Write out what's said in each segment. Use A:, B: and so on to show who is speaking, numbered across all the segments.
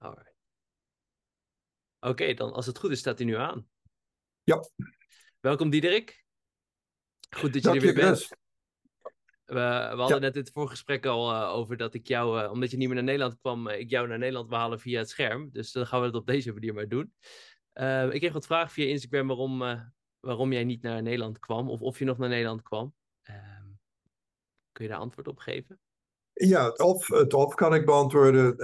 A: Alright. Oké, dan als het goed is, staat hij nu aan.
B: Ja,
A: Welkom Diederik. Goed dat je er
B: dank
A: weer
B: je,
A: bent.
B: Chris.
A: We hadden
B: Ja,
A: net in het voorgesprek al over dat ik jou, omdat je niet meer naar Nederland kwam, ik jou naar Nederland wil halen via het scherm. Dus dan gaan we het op deze manier maar doen. Ik kreeg wat vragen via Instagram waarom jij niet naar Nederland kwam, of je nog naar Nederland kwam. Kun je daar antwoord op geven?
B: ja het of kan ik beantwoorden.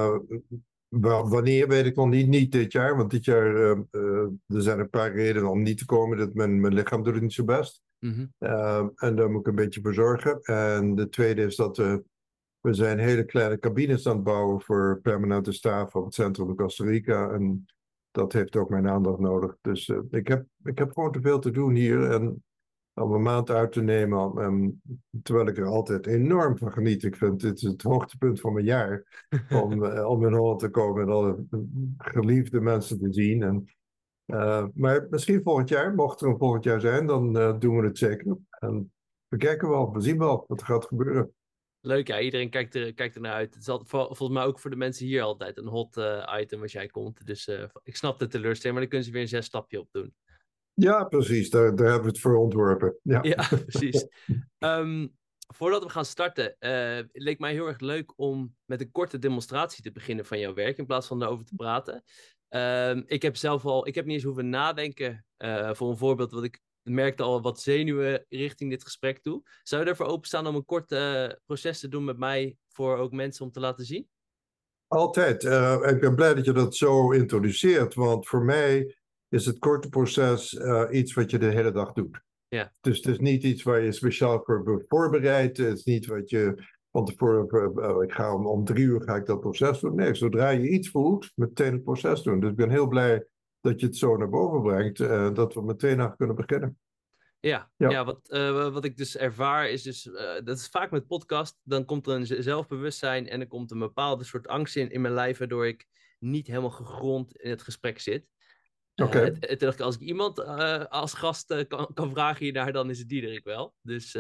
B: Wanneer weet ik nog niet. Niet dit jaar, want dit jaar er zijn een paar redenen om niet te komen. Dat mijn lichaam doet het niet zo best.
A: Mhm.
B: En daar moet ik een beetje voor zorgen. En de tweede is dat we zijn hele kleine cabines aan het bouwen voor permanente staf op het centrum in Costa Rica. En dat heeft ook mijn aandacht nodig. Dus ik heb gewoon te veel te doen hier. En om een maand uit te nemen, terwijl ik er altijd enorm van geniet. Ik vind dit het hoogtepunt van mijn jaar. Om in Holland te komen en alle geliefde mensen te zien. Maar misschien volgend jaar, mocht er een volgend jaar zijn, dan doen we het zeker. En we kijken wel, we zien wel wat er gaat gebeuren.
A: Leuk, ja. Iedereen kijkt er naar uit. Het is altijd, volgens mij ook voor de mensen hier altijd een hot item als jij komt. Dus ik snap de teleurstelling, maar dan kunnen ze weer een 6-stapje op doen.
B: Ja, precies, daar hebben we het voor ontworpen. Ja.
A: Ja, precies. Voordat we gaan starten, het leek mij heel erg leuk om met een korte demonstratie te beginnen van jouw werk, in plaats van erover te praten. Ik heb niet eens hoeven nadenken voor een voorbeeld, want ik merkte al wat zenuwen richting dit gesprek toe. Zou je ervoor openstaan om een kort proces te doen met mij, voor ook mensen om te laten zien?
B: Altijd. Ik ben blij dat je dat zo introduceert, want voor mij is het korte proces iets wat je de hele dag doet.
A: Ja,
B: Dus het is niet iets waar je speciaal voor wordt voorbereid. Het is niet wat je van tevoren, ik ga om 3 uur ga ik dat proces doen. Nee, zodra je iets voelt, meteen het proces doen. Dus ik ben heel blij dat je het zo naar boven brengt, dat we meteen aan kunnen beginnen.
A: ja,
B: Ja,
A: ja wat ik dus ervaar is dus, dat is vaak met podcast, dan komt er een zelfbewustzijn en er komt een bepaalde soort angst in mijn lijf, waardoor ik niet helemaal gegrond in het gesprek zit.
B: oké.
A: Toen dacht ik, als ik iemand als gast kan vragen hiernaar, dan is het Diederik wel. Dus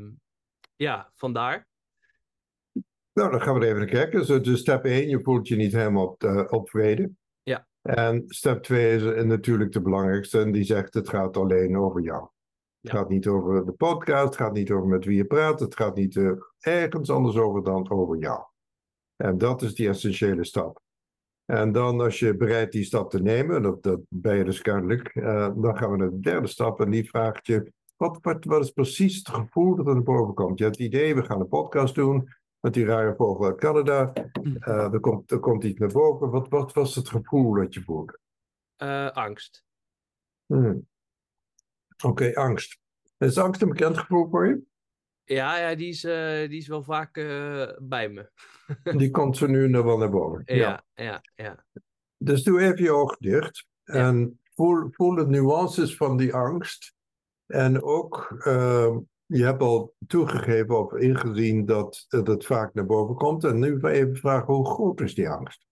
A: ja, vandaar.
B: Nou, dan gaan we er even naar kijken. Dus stap 1, je voelt je niet helemaal op vrede.
A: Ja,
B: En stap 2 is natuurlijk de belangrijkste. En die zegt, het gaat alleen over jou. Het
A: ja.
B: gaat niet over de podcast, het gaat niet over met wie je praat. Het gaat niet ergens anders over dan over jou. En dat is die essentiële stap. En dan als je bereid die stap te nemen, dat ben je dus kennelijk, dan gaan we naar de derde stap. En die vraagt je, wat is precies het gevoel dat er naar boven komt? Je hebt het idee, we gaan een podcast doen met die rare vogel uit Canada. Er komt iets naar boven. Wat was het gevoel dat je voelde?
A: Angst.
B: Hmm. Oké, angst. Is angst een bekend gevoel voor je?
A: Ja, die is wel vaak bij me.
B: Die komt zo nu nog wel naar boven. Ja.
A: Ja.
B: Dus doe even je oog dicht
A: Ja.
B: en voel de nuances van die angst. En ook, je hebt al toegegeven of ingezien dat het vaak naar boven komt. En nu even vragen, hoe groot is die angst?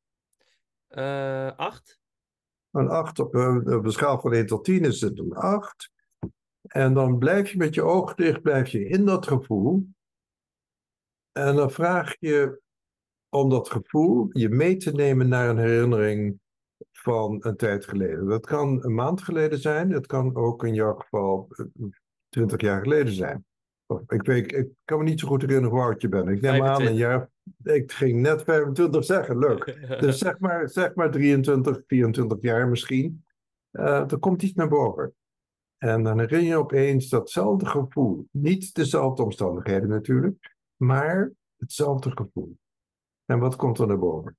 A: 8?
B: Een 8 op een schaal van 1 tot 10 is het een 8. En dan blijf je met je oog dicht, blijf je in dat gevoel. En dan vraag je om dat gevoel je mee te nemen naar een herinnering van een tijd geleden. Dat kan een maand geleden zijn, dat kan ook in jouw geval 20 jaar geleden zijn. Ik kan me niet zo goed herinneren hoe oud je bent. Ik neem aan een
A: 25.
B: jaar, ik ging net 25 zeggen, leuk. Dus zeg maar 23, 24 jaar misschien. Er komt iets naar boven. En dan herinner je opeens datzelfde gevoel. Niet dezelfde omstandigheden natuurlijk, maar hetzelfde gevoel. En wat komt er naar boven?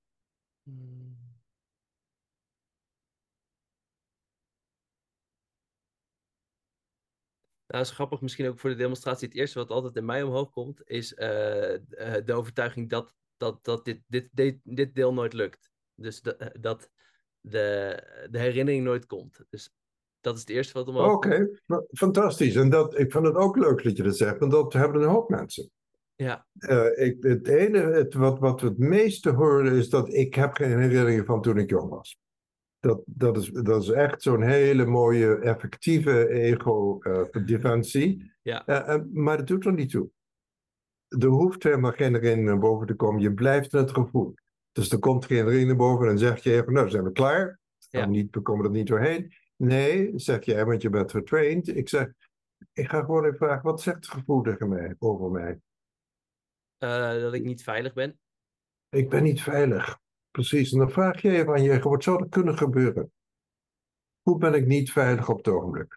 A: Nou, dat is grappig, misschien ook voor de demonstratie. Het eerste wat altijd in mij omhoog komt, is de overtuiging dat dit deel nooit lukt. Dus dat de herinnering nooit komt. Dus dat is het eerste wat omhoog komt.
B: Oké, fantastisch. En ik vind het ook leuk dat je dat zegt, want dat hebben een hoop mensen.
A: Ja,
B: Wat we het meeste horen is dat ik heb geen herinneringen van toen ik jong was. Dat is echt zo'n hele mooie, effectieve ego-defensie.
A: ja,
B: Maar dat doet er niet toe. Er hoeft helemaal geen herinnering naar boven te komen. Je blijft in het gevoel. Dus er komt geen ring naar boven en dan zeg je even, nou zijn we klaar. We komen er niet doorheen. Nee, zeg jij, want je bent getraind. Ik zeg, ik ga gewoon even vragen, wat zegt het gevoel tegen mij, over mij?
A: Dat ik niet veilig ben.
B: Ik ben niet veilig. Precies. En dan vraag je even aan je, wat zou er kunnen gebeuren? Hoe ben ik niet veilig op het ogenblik?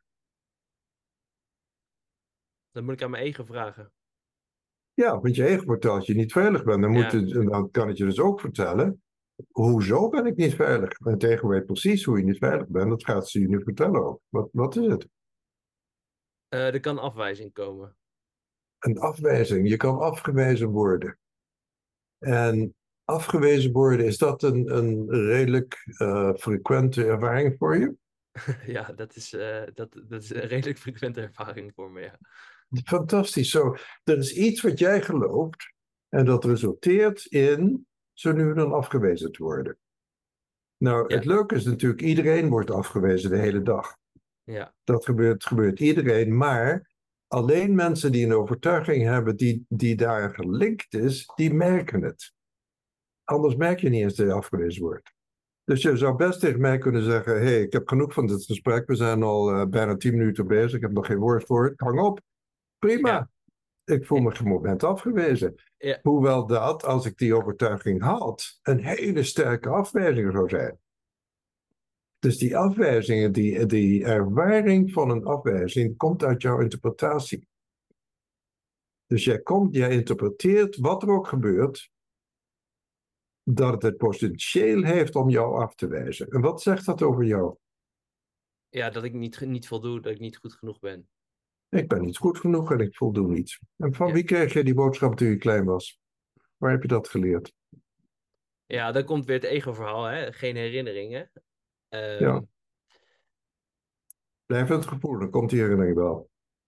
A: Dat moet ik aan mijn ego vragen.
B: Ja, want je ego vertelt dat je niet veilig bent.
A: Ja.
B: Dan kan het je dus ook vertellen, hoezo ben ik niet veilig? En het ego weet precies hoe je niet veilig bent. Dat gaat ze je nu vertellen ook. Wat is het?
A: Er kan afwijzing komen.
B: Een afwijzing. Je kan afgewezen worden. En afgewezen worden, is dat een redelijk frequente ervaring voor je?
A: Ja, dat is een redelijk frequente ervaring voor me, ja.
B: Fantastisch. Zo, er is iets wat jij gelooft en dat resulteert in zo nu en dan afgewezen te worden. Nou, het
A: Ja,
B: leuke is natuurlijk, iedereen wordt afgewezen de hele dag.
A: ja,
B: Dat gebeurt iedereen, maar alleen mensen die een overtuiging hebben die daar gelinkt is, die merken het. Anders merk je niet eens dat je afgewezen wordt. Dus je zou best tegen mij kunnen zeggen, hey, ik heb genoeg van dit gesprek, we zijn al bijna 10 minuten bezig, ik heb nog geen woord voor het, hang op.
A: ja,
B: Prima, ik voel me op het moment afgewezen.
A: ja,
B: Hoewel dat, als ik die overtuiging had, een hele sterke afwijzing zou zijn. Dus die afwijzingen, die ervaring van een afwijzing, komt uit jouw interpretatie. Dus jij interpreteert wat er ook gebeurt, dat het potentieel heeft om jou af te wijzen. En wat zegt dat over jou?
A: ja, dat ik niet voldoe, dat ik niet goed genoeg ben.
B: Ik ben niet goed genoeg en ik voldoe niet. En van
A: Ja,
B: wie kreeg je die boodschap toen je klein was? Waar heb je dat geleerd?
A: ja, dan komt weer het ego-verhaal, hè? Geen herinneringen.
B: Ja,
A: Ehm,
B: blijf het gevoel, dan komt die herinnering wel.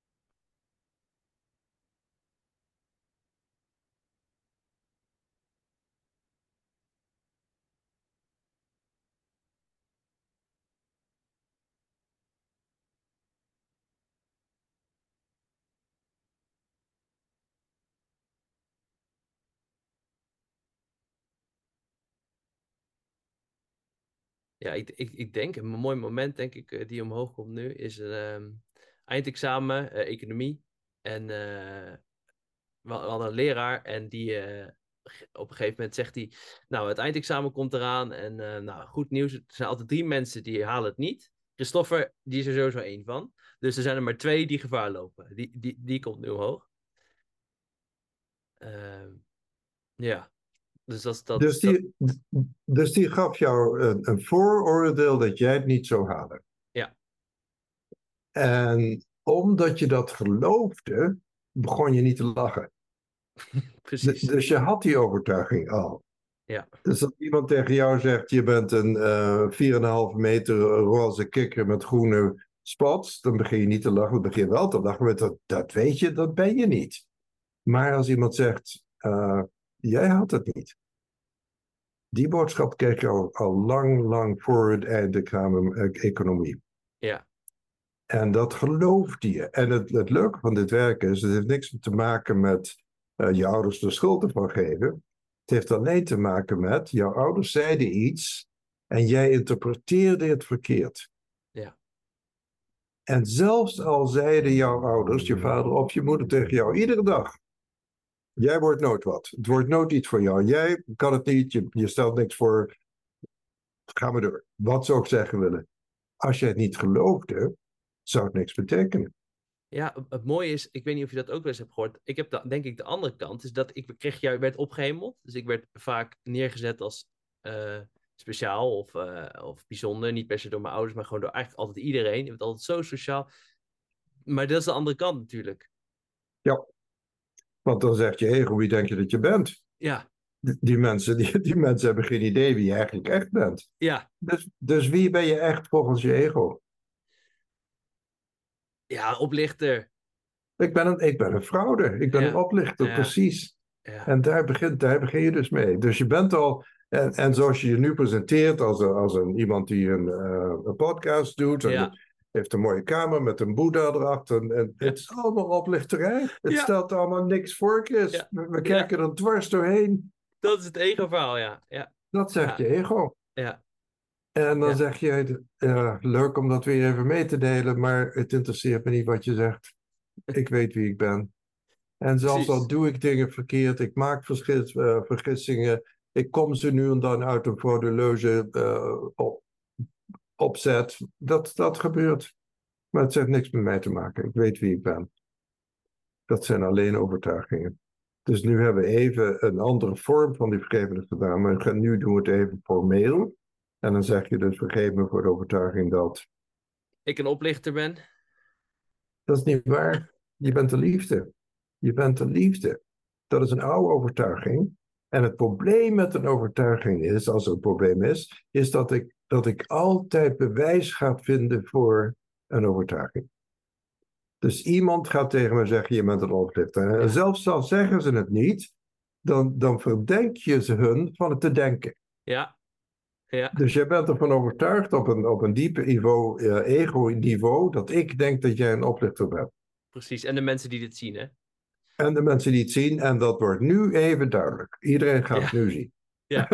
A: ja, ik denk, een mooi moment, denk ik, die omhoog komt nu, is een eindexamen, economie. En we hadden een leraar en die op een gegeven moment zegt hij, nou, het eindexamen komt eraan en nou, goed nieuws, er zijn altijd 3 mensen die halen het niet. Christopher, die is er sowieso 1 van. Dus er zijn er maar 2 die gevaar lopen. Die komt nu omhoog. Ehm, ja, dus
B: Dus
A: dat,
B: die gaf jou een vooroordeel dat jij het niet zou halen.
A: ja,
B: En omdat je dat geloofde, begon je niet te lachen.
A: precies.
B: Dus je had die overtuiging al.
A: Ja,
B: Dus als iemand tegen jou zegt, je bent een 4,5 meter roze kikker met groene spots, dan begin je niet te lachen, dan begin je wel te lachen, want dat weet je, dat ben je niet. Maar als iemand zegt, jij had het niet. Die boodschap kreeg je al lang voor het eindexamen economie.
A: ja,
B: En dat geloofde je. En het leuke van dit werk is, het heeft niks te maken met je ouders de schuld ervan geven. Het heeft alleen te maken met, jouw ouders zeiden iets en jij interpreteerde het verkeerd.
A: ja,
B: En zelfs al zeiden jouw ouders, je vader of je moeder tegen jou, iedere dag, jij wordt nooit wat. Het wordt nooit iets voor jou. Jij kan het niet, je stelt niks voor. Ga maar door. Wat zou ik zeggen willen? Als jij het niet geloofde, zou het niks betekenen.
A: ja. Het mooie is, ik weet niet of je dat ook wel eens hebt gehoord. Ik heb denk ik de andere kant, is dat werd opgehemeld. Dus ik werd vaak neergezet als speciaal of bijzonder. Niet per se door mijn ouders, maar gewoon door eigenlijk altijd iedereen. Je bent altijd zo sociaal. Maar dat is de andere kant natuurlijk.
B: Ja, want dan zegt je ego, wie denk je dat je bent?
A: Ja,
B: Die mensen hebben geen idee wie je eigenlijk echt bent.
A: ja,
B: Dus wie ben je echt volgens je ego?
A: ja, oplichter.
B: Ik ben een fraude. Ik ben een
A: Ja,
B: oplichter,
A: ja,
B: precies.
A: ja,
B: En daar begin je dus mee. Dus je bent al, en zoals je je nu presenteert als iemand die een podcast doet, en
A: ja,
B: heeft een mooie kamer met een boeddha erachter. En
A: ja,
B: het is allemaal oplichterij. Het
A: ja,
B: stelt allemaal niks voor, Chris.
A: ja,
B: We
A: ja.
B: kijken er dwars doorheen.
A: Dat is het ego-verhaal, ja. Ja,
B: Dat zegt
A: Ja,
B: je ego.
A: ja,
B: En dan
A: ja,
B: zeg je, leuk om dat weer even mee te delen, maar het interesseert me niet wat je zegt. Ik weet wie ik ben. En zelfs al
A: precies.
B: doe ik dingen verkeerd, ik maak vergissingen, ik kom ze nu en dan uit een frauduleuze opzet. Dat gebeurt. Maar het heeft niks met mij te maken. Ik weet wie ik ben. Dat zijn alleen overtuigingen. Dus nu hebben we even een andere vorm van die vergevenis gedaan, maar nu doen we het even formeel. En dan zeg je dus vergeef me voor de overtuiging dat.
A: Ik een oplichter ben.
B: Dat is niet waar. Je bent de liefde. Je bent de liefde. Dat is een oude overtuiging. En het probleem met een overtuiging is, als er een probleem is dat ik altijd bewijs ga vinden voor een overtuiging. Dus iemand gaat tegen me zeggen, je bent een oplichter. En
A: Ja,
B: zelfs al zeggen ze het niet, dan verdenk je ze hun van het te denken.
A: ja, ja,
B: Dus jij bent ervan overtuigd op een diepe niveau, ego-niveau, dat ik denk dat jij een oplichter bent.
A: precies. En de mensen die dit zien, hè?
B: En de mensen die het zien, en dat wordt nu even duidelijk. Iedereen gaat het
A: Ja,
B: nu zien.
A: ja,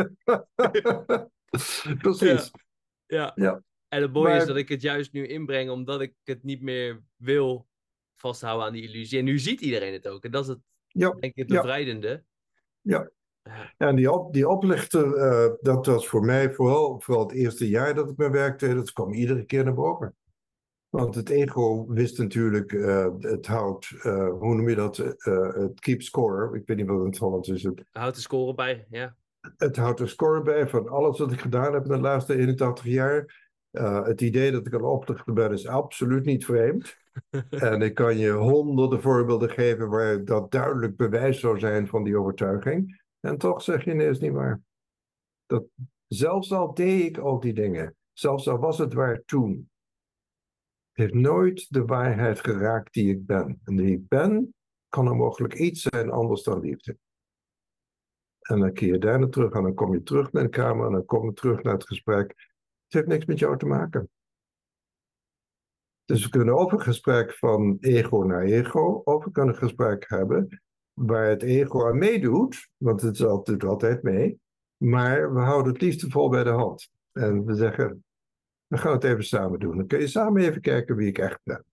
B: Precies.
A: ja, ja.
B: Ja,
A: En het mooie is
B: maar
A: dat ik het juist nu inbreng, omdat ik het niet meer wil vasthouden aan die illusie. En nu ziet iedereen het ook. En dat is het,
B: ja,
A: denk ik, het
B: ja,
A: bevrijdende.
B: ja.
A: Ja,
B: En die oplichter, dat was voor mij vooral het eerste jaar dat ik mijn werk deed, dat kwam iedere keer naar boven. Want het ego wist natuurlijk, het houdt, hoe noem je dat, het keep score, ik weet niet wat het in het Hollands is,
A: houd de score bij. Ja.
B: het houdt een score bij van alles wat ik gedaan heb in de laatste 81 jaar. Het idee dat ik een oplichter ben is absoluut niet vreemd. En ik kan je honderden voorbeelden geven waar dat duidelijk bewijs zou zijn van die overtuiging. En toch zeg je nee, is niet waar. Dat, zelfs al deed ik al die dingen, zelfs al was het waar toen, heeft nooit de waarheid geraakt die ik ben. En die ik ben, kan er mogelijk iets zijn anders dan liefde. En dan keer je daarna terug en dan kom je terug naar de kamer en dan kom je terug naar het gesprek. Het heeft niks met jou te maken. Dus we kunnen of een gesprek van ego naar ego, of we kunnen een gesprek hebben waar het ego aan meedoet, want het doet altijd mee, maar we houden het liefdevol bij de hand. En we zeggen, we gaan het even samen doen. Dan kun je samen even kijken wie ik echt ben.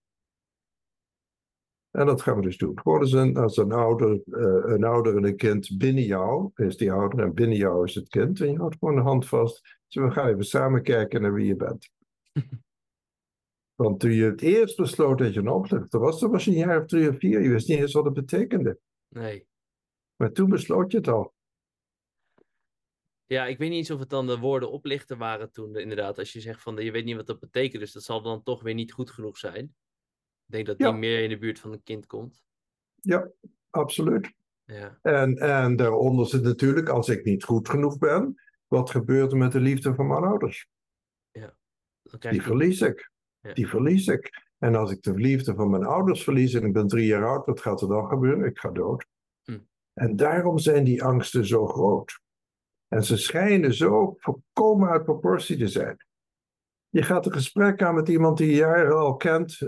B: En dat gaan we dus doen. Gewoon als een ouder en een kind binnen jou is die ouder en binnen jou is het kind. En je houdt gewoon de hand vast. Dus we gaan even samen kijken naar wie je bent. Want toen je het eerst besloot dat je een oplichter was, dan was je een jaar of 3 of 4. Je wist niet eens wat het betekende.
A: Nee.
B: Maar toen besloot je het al.
A: Ja, ik weet niet eens of het dan de woorden oplichter waren toen, inderdaad. Als je zegt van, je weet niet wat dat betekent, dus dat zal dan toch weer niet goed genoeg zijn. Ik denk dat die
B: Ja,
A: meer in de buurt van een kind komt.
B: ja, absoluut.
A: Ja,
B: En daaronder zit natuurlijk, als ik niet goed genoeg ben, wat gebeurt er met de liefde van mijn ouders?
A: ja. Dan krijg
B: Die
A: je die niet.
B: verlies ik.
A: Ja.
B: Die verlies ik. En als ik de liefde van mijn ouders verlies en ik ben 3 jaar oud, wat gaat er dan gebeuren? Ik ga dood.
A: Hm.
B: En daarom zijn die angsten zo groot. En ze schijnen zo volkomen uit proportie te zijn. Je gaat een gesprek aan met iemand die je jaren al kent.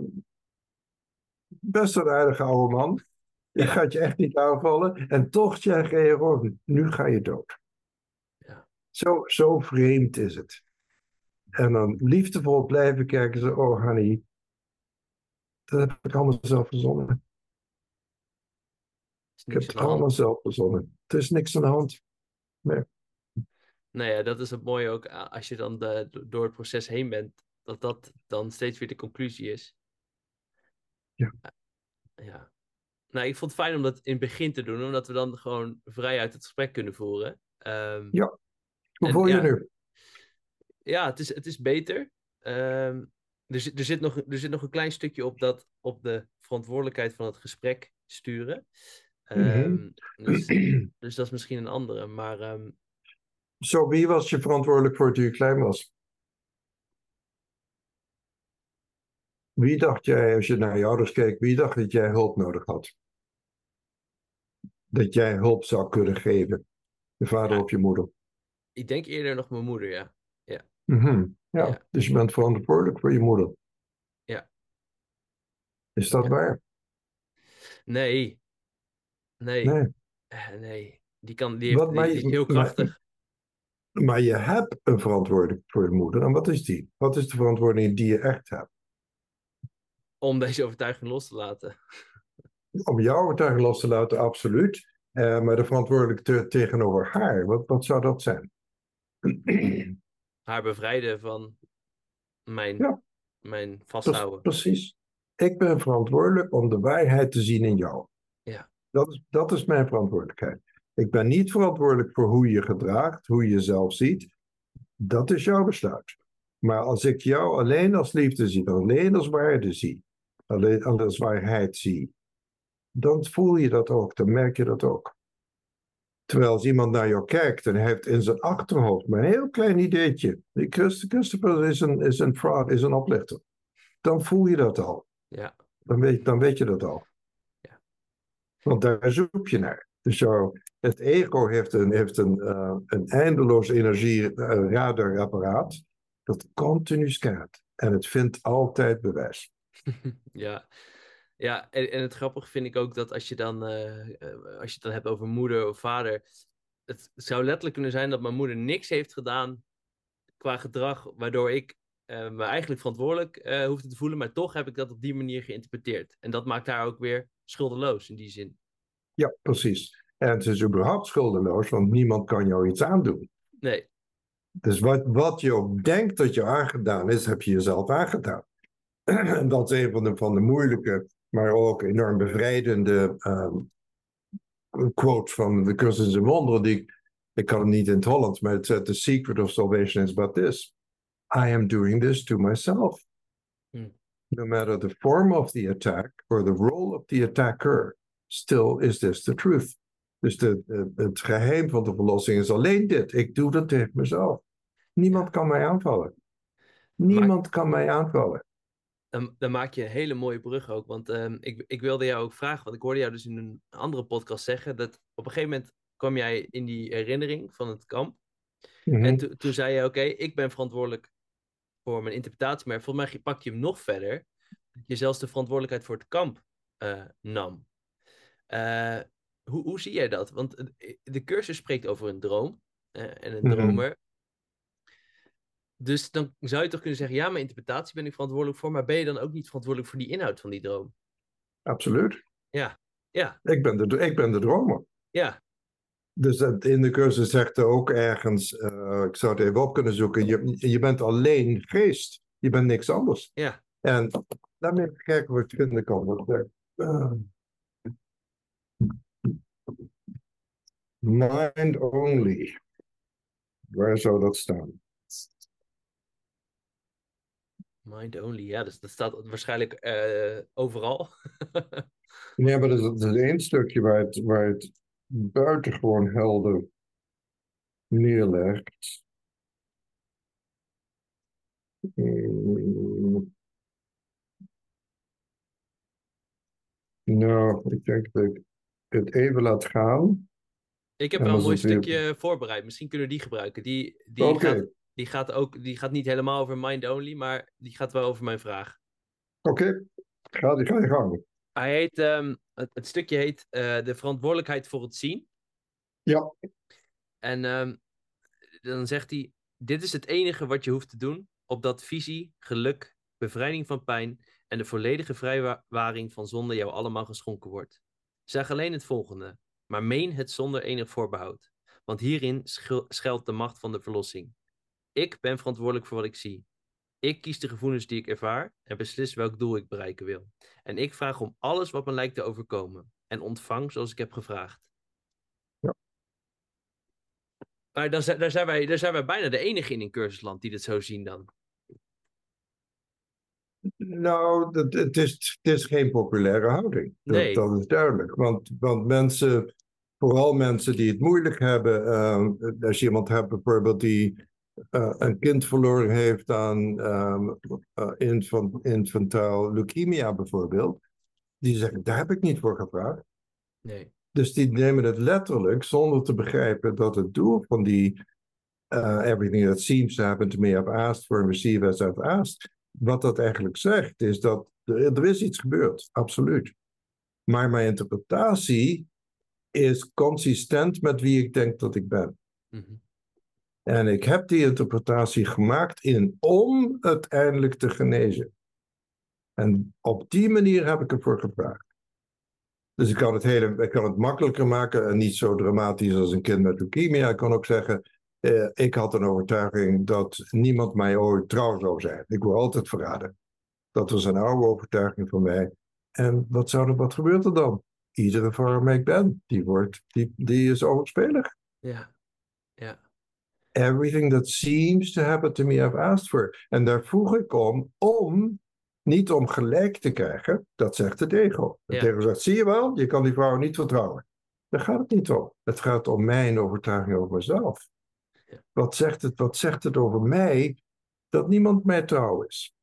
B: Best een aardige oude man. Die
A: Ja,
B: gaat je echt niet aanvallen. En toch zeg je, nu ga je dood.
A: ja.
B: Zo vreemd is het. En dan liefdevol blijven kijken. Ze, oh honey, dat heb ik allemaal zelf verzonnen.
A: Is
B: Ik heb
A: niks aan
B: het
A: de hand.
B: allemaal zelf verzonnen. Er is niks aan de hand. Nee.
A: Nou ja, dat is het mooie ook, als je dan door het proces heen bent, dat dat dan steeds weer de conclusie is.
B: Ja.
A: Ja. Nou, ik vond het fijn om dat in het begin te doen, omdat we dan gewoon vrij uit het gesprek kunnen voeren.
B: Ja, hoe
A: En
B: voel je
A: ja,
B: nu?
A: ja, het is beter. Er zit nog een klein stukje op de verantwoordelijkheid van het gesprek sturen.
B: Mhm.
A: Dus dat is misschien een andere. Maar
B: Zo, wie was je verantwoordelijk voor toen je klein was? Wie dacht jij, als je naar je ouders keek, wie dacht dat jij hulp nodig had? Dat jij hulp zou kunnen geven? Je vader
A: ja,
B: of je moeder?
A: ik denk eerder nog mijn moeder, ja. Ja,
B: Mhm. Ja,
A: ja,
B: dus je bent verantwoordelijk voor je moeder.
A: ja,
B: Is dat
A: ja.
B: waar?
A: Nee, nee,
B: Nee.
A: nee. Die
B: Wat,
A: die is heel krachtig.
B: Maar je hebt een verantwoordelijkheid voor je moeder. En wat is die? Wat is de verantwoording die je echt hebt?
A: Om deze overtuiging los te laten.
B: Om jouw overtuiging los te laten, absoluut. Maar de verantwoordelijkheid tegenover haar, wat zou dat zijn?
A: Haar bevrijden van mijn,
B: Ja,
A: mijn vasthouden.
B: precies. Ik ben verantwoordelijk om de waarheid te zien in jou.
A: Ja.
B: Dat is mijn verantwoordelijkheid. Ik ben niet verantwoordelijk voor hoe je gedraagt, hoe je jezelf ziet. Dat is jouw besluit. Maar als ik jou alleen als liefde zie, alleen als waarde zie, alleen als waarheid zie, dan voel je dat ook, dan merk je dat ook. Terwijl als iemand naar jou kijkt en hij heeft in zijn achterhoofd maar een heel klein ideetje, Christopher is een oplichter, dan voel je dat al.
A: Ja.
B: Dan weet je dat al.
A: Ja.
B: Want daar zoek je naar. Dus het ego heeft een eindeloos radarapparaat dat continu scant. En het vindt altijd bewijs.
A: Ja, ja en het grappige vind ik ook dat als je het dan hebt over moeder of vader, het zou letterlijk kunnen zijn dat mijn moeder niks heeft gedaan qua gedrag, waardoor ik me eigenlijk verantwoordelijk hoefde te voelen, maar toch heb ik dat op die manier geïnterpreteerd. En dat maakt haar ook weer schuldeloos in die zin.
B: Ja, precies. En het is überhaupt schuldeloos, want niemand kan jou iets aandoen.
A: Nee.
B: Dus wat je ook denkt dat je aangedaan is, heb je jezelf aangedaan. En dat is een van de moeilijke, maar ook enorm bevrijdende quotes van de Cursus in Wonderen. Ik kan het niet in het Hollands, maar het zegt: The secret of salvation is but this. I am doing this to myself. No matter the form of the attack or the role of the attacker, still is this the truth. Dus het geheim van de verlossing is alleen dit. Ik doe dat tegen mezelf. Niemand kan mij aanvallen. Niemand kan mij aanvallen.
A: Dan maak je een hele mooie brug ook. Want ik wilde jou ook vragen, want ik hoorde jou dus in een andere podcast zeggen dat op een gegeven moment kwam jij in die herinnering van het kamp. En toen zei je, oké, ik ben verantwoordelijk voor mijn interpretatie, maar volgens mij pak je hem nog verder. Dat je zelfs de verantwoordelijkheid voor het kamp nam. Hoe zie jij dat? Want de cursus spreekt over een droom en een dromer. Dus dan zou je toch kunnen zeggen, ja, mijn interpretatie ben ik verantwoordelijk voor, maar ben je dan ook niet verantwoordelijk voor die inhoud van die droom?
B: Absoluut.
A: Ja, ja.
B: Ik ben de dromer.
A: Ja.
B: Dus in de cursus zegt er ook ergens, ik zou het even op kunnen zoeken, je bent alleen geest. Je bent niks anders.
A: Ja.
B: En laat me even kijken wat ik vinden kan. Mind only. Waar zou dat staan?
A: Mind only, ja, dus dat staat waarschijnlijk overal.
B: Ja, maar dat is één stukje waar het buitengewoon helder neerlegt. Nou, ik denk dat ik het even laat gaan.
A: Ik heb wel een mooi stukje voorbereid. Misschien kunnen we die gebruiken. Die gaat niet helemaal over mind only, maar die gaat wel over mijn vraag.
B: Oké. Ga je gang.
A: Hij heet, het stukje heet de verantwoordelijkheid voor het zien.
B: Ja.
A: En dan zegt hij, dit is het enige wat je hoeft te doen, opdat visie, geluk, bevrijding van pijn en de volledige vrijwaring van zonde jou allemaal geschonken wordt. Zeg alleen het volgende, maar meen het zonder enig voorbehoud. Want hierin schuilt de macht van de verlossing. Ik ben verantwoordelijk voor wat ik zie. Ik kies de gevoelens die ik ervaar en beslis welk doel ik bereiken wil. En ik vraag om alles wat me lijkt te overkomen en ontvang zoals ik heb gevraagd.
B: Ja.
A: Maar daar zijn wij bijna de enige in cursusland die dit zo zien dan.
B: Nou, het is geen populaire houding.
A: Nee.
B: Dat is duidelijk. Want mensen, vooral mensen die het moeilijk hebben, als je iemand hebt bijvoorbeeld die een kind verloren heeft aan infantaal leukemia bijvoorbeeld, die zeggen, daar heb ik niet voor gevraagd.
A: Nee.
B: Dus die nemen het letterlijk zonder te begrijpen dat het doel van die everything that seems to happen to me I've asked for and receive as I've asked, wat dat eigenlijk zegt, is dat er is iets gebeurd, absoluut. Maar mijn interpretatie is consistent met wie ik denk dat ik ben.
A: Mm-hmm.
B: En ik heb die interpretatie gemaakt om uiteindelijk te genezen. En op die manier heb ik ervoor gevraagd. Dus ik kan het makkelijker maken en niet zo dramatisch als een kind met leukemia. Ik kan ook zeggen, ik had een overtuiging dat niemand mij ooit trouw zou zijn. Ik word altijd verraden. Dat was een oude overtuiging van mij. En wat gebeurt er dan? Iedere vorm waarmee ik ben, die is overspelig.
A: Ja, ja.
B: Everything that seems to happen to me, I've asked for. En daar vroeg ik niet om gelijk te krijgen, dat zegt het ego. Het
A: Ja,
B: ego zegt, zie je wel, je kan die vrouw niet vertrouwen. Daar gaat het niet om. Het gaat om mijn overtuiging over mezelf.
A: ja,
B: Wat zegt het over mij dat niemand mij trouw is?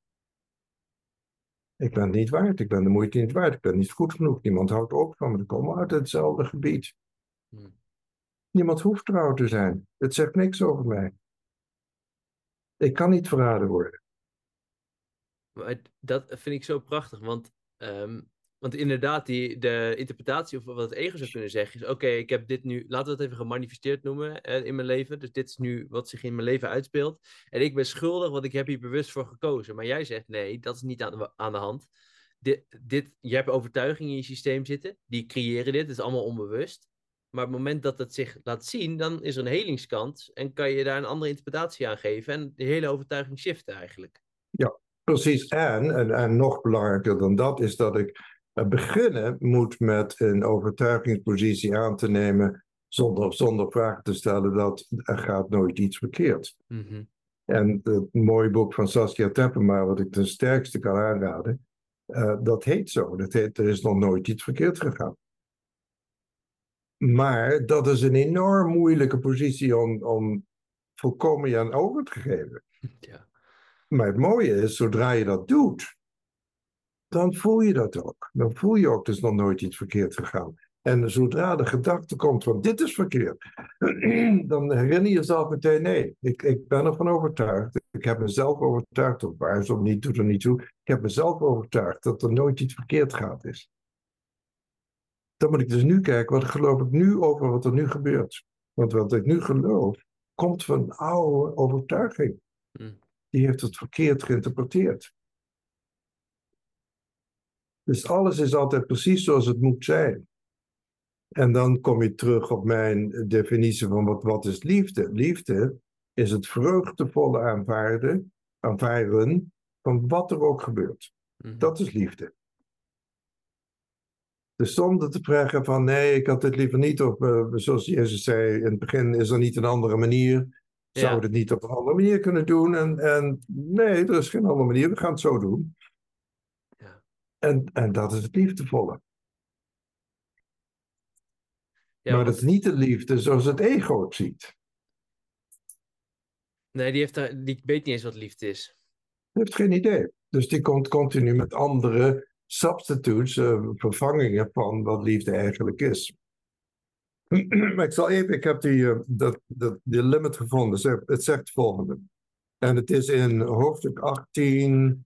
B: Ik ben het niet waard, ik ben de moeite niet waard, ik ben niet goed genoeg. Niemand houdt ook van me, we komen uit hetzelfde gebied.
A: hm.
B: Niemand hoeft trouw te zijn. Het zegt niks over mij. Ik kan niet verraden worden.
A: Maar dat vind ik zo prachtig, want inderdaad, de interpretatie of wat het ego zou kunnen zeggen is, oké, ik heb dit nu, laten we het even gemanifesteerd noemen in mijn leven, dus dit is nu wat zich in mijn leven uitspeelt, en ik ben schuldig, want ik heb hier bewust voor gekozen. Maar jij zegt, nee, dat is niet aan de hand. Je hebt overtuigingen in je systeem zitten, die creëren dit, het is allemaal onbewust. Maar op het moment dat het zich laat zien, dan is er een helingskans en kan je daar een andere interpretatie aan geven en de hele overtuiging shiften eigenlijk.
B: Ja, precies. En nog belangrijker dan dat is dat ik beginnen moet met een overtuigingspositie aan te nemen zonder vragen te stellen dat er gaat nooit iets verkeerd.
A: Mhm.
B: En het mooie boek van Saskia Teppema, wat ik ten sterkste kan aanraden, dat heet zo. Dat heet, er is nog nooit iets verkeerd gegaan. Maar dat is een enorm moeilijke positie om volkomen aan over te geven.
A: Ja.
B: Maar het mooie is, zodra je dat doet, dan voel je dat ook. Dan voel je ook, er is nog nooit iets verkeerd gegaan. En zodra de gedachte komt van dit is verkeerd, dan herinner je jezelf meteen, nee, ik ben ervan overtuigd. Ik heb mezelf overtuigd, of waar is of niet, doet er niet toe. Ik heb mezelf overtuigd dat er nooit iets verkeerd gaat is. Dan moet ik dus nu kijken, wat geloof ik nu over wat er nu gebeurt. Want wat ik nu geloof, komt van een oude overtuiging.
A: Hm.
B: Die heeft het verkeerd geïnterpreteerd. Dus alles is altijd precies zoals het moet zijn. En dan kom je terug op mijn definitie van wat is liefde. Liefde is het vreugdevolle aanvaarden van wat er ook gebeurt.
A: Mhm.
B: Dat is liefde. Dus zonder te vragen van nee, ik had dit liever niet. Of zoals Jezus zei in het begin, is er niet een andere manier? Zou
A: Ja,
B: we het niet op een andere manier kunnen doen? En nee, er is geen andere manier, we gaan het zo doen.
A: ja.
B: En dat is het liefdevolle.
A: Ja,
B: Maar dat is
A: want
B: niet de liefde zoals het ego het ziet.
A: nee, die weet niet eens wat liefde is.
B: Die heeft geen idee. Dus die komt continu met andere substitutes, vervangingen van wat liefde eigenlijk is. Maar ik heb die limit gevonden. Het zegt het volgende. En het is in hoofdstuk 18,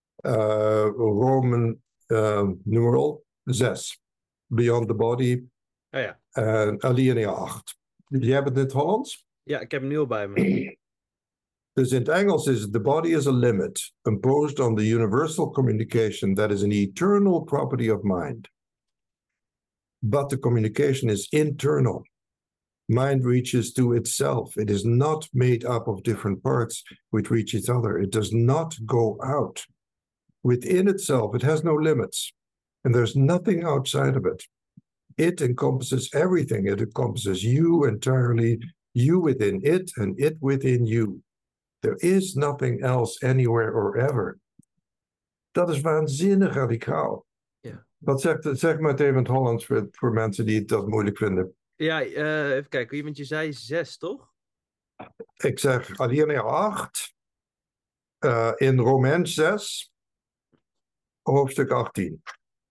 B: Roman numeral 6. Beyond the Body,
A: Oh ja.
B: alinea 8. Jij hebt het in het Hollands?
A: Ja, ik heb hem nu al bij me.
B: Dus in het Engels is the body is a limit imposed on the universal communication that is an eternal property of mind. But the communication is internal. Mind reaches to itself. It is not made up of different parts which reach each other. It does not go out. Within itself, it has no limits. And there's nothing outside of it. It encompasses everything. It encompasses you entirely, you within it, and it within you. There is nothing else anywhere or ever. Dat is waanzinnig radicaal.
A: Ja,
B: Zeg maar het even in het Hollands voor mensen die dat moeilijk vinden.
A: ja even kijken, want je zei 6, toch?
B: Ik zeg alinea 8 in Romeins 6, hoofdstuk 18.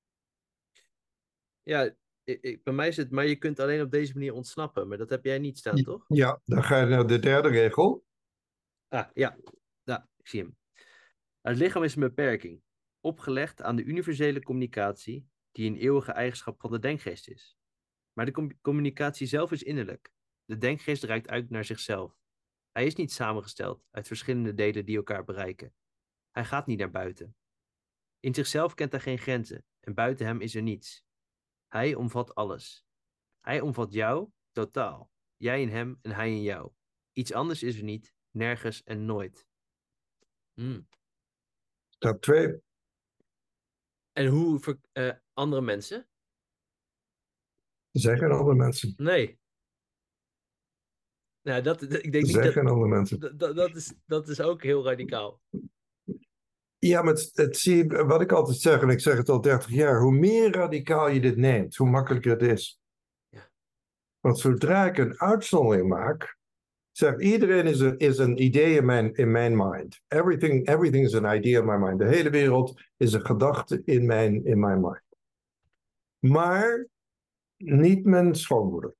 A: Ja, bij mij is het, maar je kunt alleen op deze manier ontsnappen. Maar dat heb jij niet staan, toch?
B: Ja, dan ga je naar de derde regel.
A: Ah, ja. Ja, ik zie hem. Het lichaam is een beperking, opgelegd aan de universele communicatie, die een eeuwige eigenschap van de denkgeest is. Maar de communicatie zelf is innerlijk. De denkgeest reikt uit naar zichzelf. Hij is niet samengesteld uit verschillende delen die elkaar bereiken. Hij gaat niet naar buiten. In zichzelf kent hij geen grenzen en buiten hem is er niets. Hij omvat alles. Hij omvat jou totaal. Jij in hem en hij in jou. Iets anders is er niet, nergens en nooit. Hmm.
B: Stap 2.
A: En hoe andere mensen?
B: Zeggen andere mensen.
A: Nee. Nou, ik denk niet
B: Zeggen andere mensen.
A: dat is ook heel radicaal.
B: Ja, maar zie, wat ik altijd zeg, en ik zeg het al 30 jaar, hoe meer radicaal je dit neemt, hoe makkelijker het is.
A: Ja.
B: Want zodra ik een uitzondering maak, zeg iedereen is een idee in mijn mind. Everything is an idea in my mind. De hele wereld is een gedachte in mijn mind. Maar niet mijn schoonmoeder.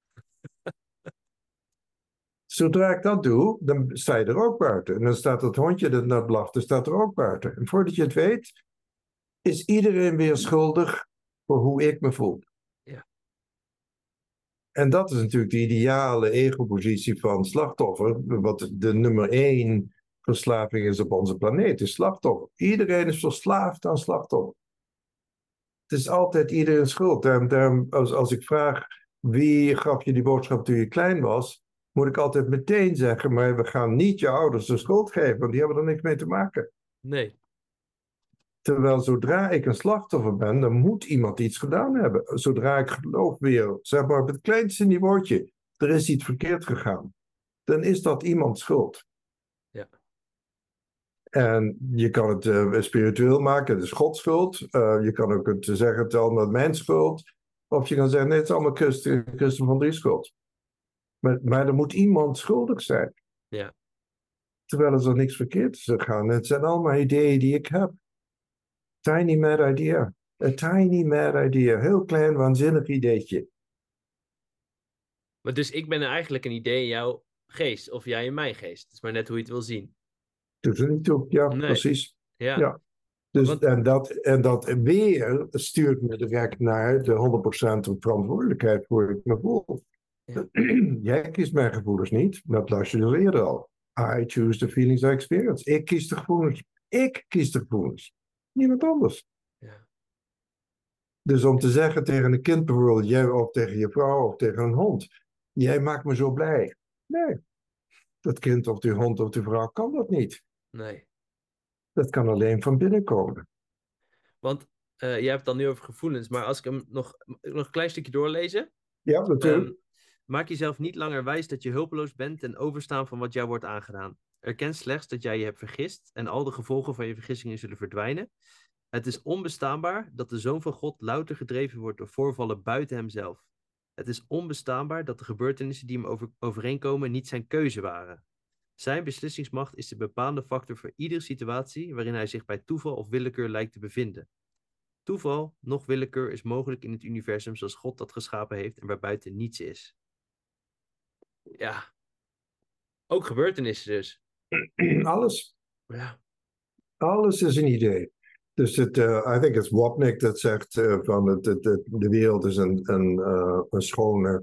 B: Zodra ik dat doe, dan sta je er ook buiten. En dan staat het hondje dat net blaft, dan staat er ook buiten. En voordat je het weet, is iedereen weer schuldig voor hoe ik me voel.
A: Ja.
B: En dat is natuurlijk de ideale ego-positie van slachtoffer. Wat de nummer 1 verslaving is op onze planeet, is slachtoffer. Iedereen is verslaafd aan slachtoffer. Het is altijd iedereen schuld. Als ik vraag, wie gaf je die boodschap toen je klein was, moet ik altijd meteen zeggen, maar we gaan niet je ouders de schuld geven, want die hebben er niks mee te maken.
A: Nee.
B: Terwijl zodra ik een slachtoffer ben, dan moet iemand iets gedaan hebben. Zodra ik geloof weer, zeg maar op het kleinste niveautje, er is iets verkeerd gegaan, dan is dat iemands schuld.
A: Ja.
B: En je kan het spiritueel maken, het is Gods schuld. Je kan ook het zeggen, het is allemaal mijn schuld. Of je kan zeggen, nee, het is allemaal Christen van Dries schuld. Maar er moet iemand schuldig zijn.
A: Ja.
B: Terwijl er niks verkeerd is gegaan. Het zijn allemaal ideeën die ik heb. Tiny mad idea. A tiny mad idea. Heel klein, waanzinnig ideetje.
A: Maar dus ik ben eigenlijk een idee in jouw geest, of jij in mijn geest. Het is maar net hoe je het wil zien.
B: Doet er niet toe. Ja,
A: Nee.
B: precies.
A: Ja.
B: Ja. Dus,
A: Want...
B: en dat weer stuurt me direct naar de 100% verantwoordelijkheid voor hoe ik me voel.
A: Ja.
B: Jij kiest mijn gevoelens niet. Dat las je dus eerder al. I choose the feelings I experience. Ik kies de gevoelens. Ik kies de gevoelens. Niemand anders.
A: Ja.
B: Dus om te zeggen tegen een kind bijvoorbeeld, jij of tegen je vrouw of tegen een hond, jij maakt me zo blij. Nee, dat kind of die hond of die vrouw kan dat niet.
A: Nee.
B: Dat kan alleen van binnen komen.
A: Want jij hebt het dan nu over gevoelens, maar als ik hem nog een klein stukje doorlezen.
B: Ja, natuurlijk.
A: Maak jezelf niet langer wijs dat je hulpeloos bent ten overstaan van wat jou wordt aangedaan. Erken slechts dat jij je hebt vergist en al de gevolgen van je vergissingen zullen verdwijnen. Het is onbestaanbaar dat de Zoon van God louter gedreven wordt door voorvallen buiten hemzelf. Het is onbestaanbaar dat de gebeurtenissen die hem overeenkomen niet zijn keuze waren. Zijn beslissingsmacht is de bepalende factor voor iedere situatie waarin hij zich bij toeval of willekeur lijkt te bevinden. Toeval, noch willekeur is mogelijk in het universum zoals God dat geschapen heeft en waarbuiten niets is. Ja, ook gebeurtenissen dus.
B: Alles.
A: Ja.
B: Alles is een idee. Dus I think it's Wapnick dat zegt van de wereld is een schone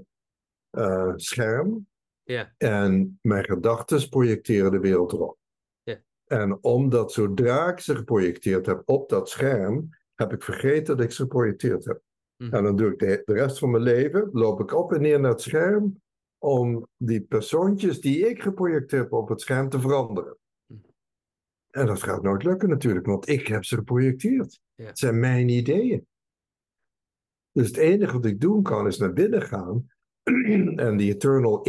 B: scherm.
A: Ja.
B: En mijn gedachten projecteren de wereld erop.
A: Ja.
B: En omdat zodra ik ze geprojecteerd heb op dat scherm, heb ik vergeten dat ik ze geprojecteerd heb.
A: Mhm.
B: En dan doe ik de rest van mijn leven, loop ik op en neer naar het scherm om die persoontjes die ik geprojecteerd heb op het scherm te veranderen.
A: Mhm.
B: En dat gaat nooit lukken natuurlijk, want ik heb ze geprojecteerd.
A: Ja.
B: Het zijn mijn ideeën. Dus het enige wat ik doen kan is naar binnen gaan. En die eternal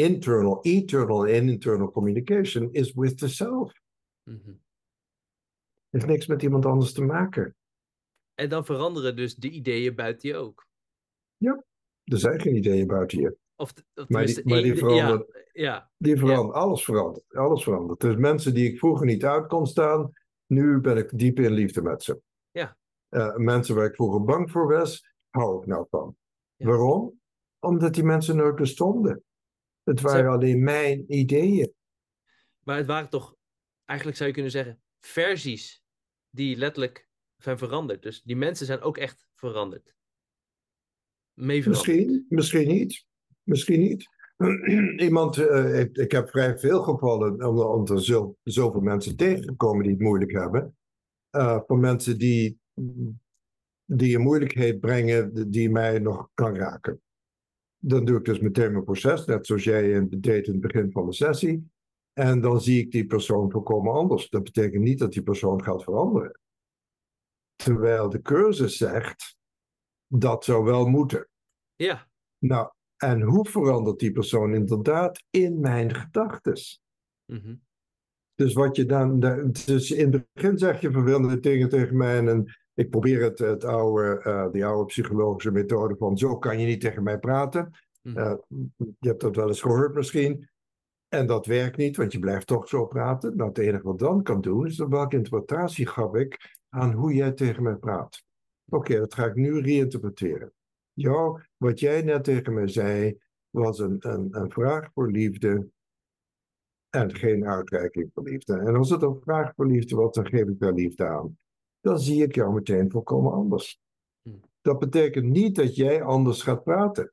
B: and internal communication is with the self.
A: Mhm.
B: Heeft niks met iemand anders te maken.
A: En dan veranderen dus de ideeën buiten je ook.
B: Ja, er zijn geen ideeën buiten je. Maar die veranderen.
A: Ja.
B: Die veranderen, alles verandert. Alles verandert. Dus mensen die ik vroeger niet uit kon staan, nu ben ik diep in liefde met ze.
A: Ja.
B: Mensen waar ik vroeger bang voor was, hou ik nou van.
A: Ja.
B: Waarom? Omdat die mensen nooit bestonden. Het waren alleen mijn ideeën.
A: Maar het waren toch, eigenlijk zou je kunnen zeggen, versies die letterlijk zijn veranderd. Dus die mensen zijn ook echt veranderd. Mee veranderd.
B: Misschien niet. Misschien niet. Ik heb vrij veel gevallen, omdat er zoveel mensen tegenkomen die het moeilijk hebben. Van mensen die een moeilijkheid brengen die mij nog kan raken. Dan doe ik dus meteen mijn proces, net zoals jij deed in het begin van de sessie. En dan zie ik die persoon volkomen anders. Dat betekent niet dat die persoon gaat veranderen. Terwijl de cursus zegt, dat zou wel moeten.
A: Ja.
B: Nou, en hoe verandert die persoon inderdaad in mijn gedachtes?
A: Mm-hmm.
B: Dus wat je dan, dus in het begin zeg je vervelende dingen tegen mij en ik probeer die oude psychologische methode van zo kan je niet tegen mij praten.
A: Mm-hmm.
B: Je hebt dat wel eens gehoord misschien. En dat werkt niet, want je blijft toch zo praten. Nou, het enige wat dan kan doen, is dan welke interpretatie gaf ik aan hoe jij tegen mij praat. Oké, dat ga ik nu reïnterpreteren. Wat jij net tegen mij zei, was een vraag voor liefde en geen uitreiking voor liefde. En als het een vraag voor liefde was, dan geef ik daar liefde aan. Dan zie ik jou meteen volkomen anders. Dat betekent niet dat jij anders gaat praten.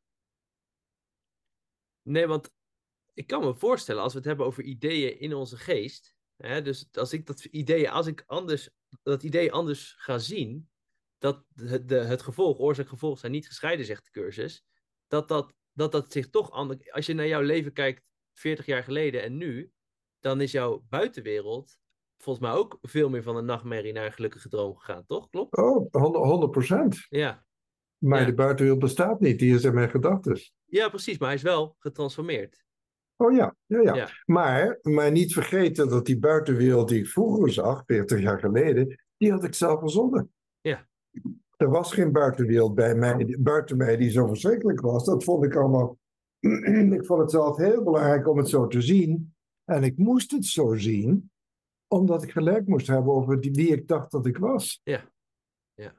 A: Nee, want ik kan me voorstellen, als we het hebben over ideeën in onze geest, hè, dus als ik dat idee anders ga zien, dat het gevolg, oorzaak-gevolg zijn niet gescheiden, zegt de cursus, dat zich toch anders, als je naar jouw leven kijkt 40 jaar geleden en nu, dan is jouw buitenwereld volgens mij ook veel meer van een nachtmerrie naar een gelukkige droom gegaan, toch? Klopt?
B: Oh, 100%.
A: Ja,
B: Maar de
A: ja.
B: buitenwereld bestaat niet, die is in mijn gedachten.
A: Ja, precies, maar hij is wel getransformeerd.
B: Oh ja.
A: Ja,
B: Maar niet vergeten dat die buitenwereld die ik vroeger zag, 40 jaar geleden, die had ik zelf verzonnen.
A: ja.
B: Er was geen buitenwereld buiten mij die zo verschrikkelijk was. Dat vond ik allemaal. Ik vond het zelf heel belangrijk om het zo te zien. En ik moest het zo zien, omdat ik gelijk moest hebben over wie ik dacht dat ik was.
A: Ja, ja.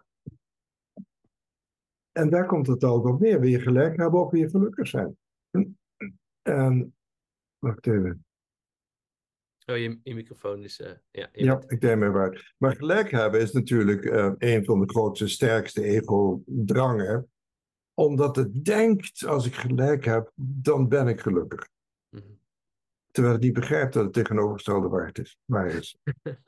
B: En daar komt het altijd op neer. Wil je gelijk hebben of wil je gelukkig zijn? En, wacht even.
A: Oh, je microfoon is...
B: Ja, ik denk me waar. Maar gelijk hebben is natuurlijk een van de grootste, sterkste ego-drangen. Omdat het denkt, als ik gelijk heb, dan ben ik gelukkig.
A: Mhm.
B: Terwijl het niet begrijpt dat het tegenovergestelde waar is.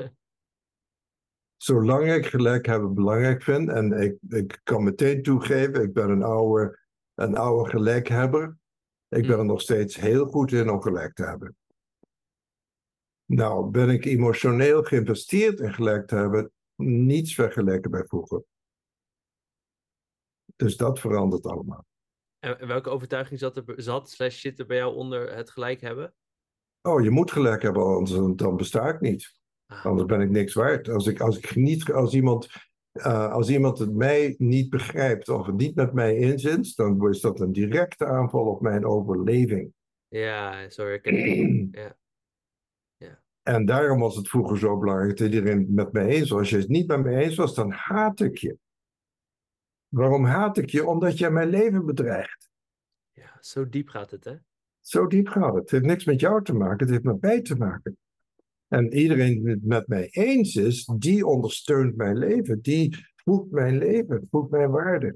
B: Zolang ik gelijk hebben belangrijk vind, en ik kan meteen toegeven, ik ben een oude gelijkhebber. Ik ben er nog steeds heel goed in om gelijk te hebben. Nou, ben ik emotioneel geïnvesteerd in gelijk te hebben, niets vergelijken bij vroeger. Dus dat verandert allemaal.
A: En welke overtuiging zit er bij jou onder het gelijk hebben?
B: Oh, je moet gelijk hebben, anders dan besta ik niet. Anders ben ik niks waard. Als iemand het mij niet begrijpt of het niet met mij inzint, dan is dat een directe aanval op mijn overleving.
A: Ja, zo herken ik het. Ja.
B: En daarom was het vroeger zo belangrijk dat iedereen het met mij eens was. Als je het niet met mij eens was, dan haat ik je. Waarom haat ik je? Omdat jij mijn leven bedreigt.
A: Ja, zo diep gaat het, hè?
B: Zo diep gaat het. Het heeft niks met jou te maken, het heeft met mij te maken. En iedereen die het met mij eens is, die ondersteunt mijn leven. Die voedt mijn leven, voedt mijn waarde.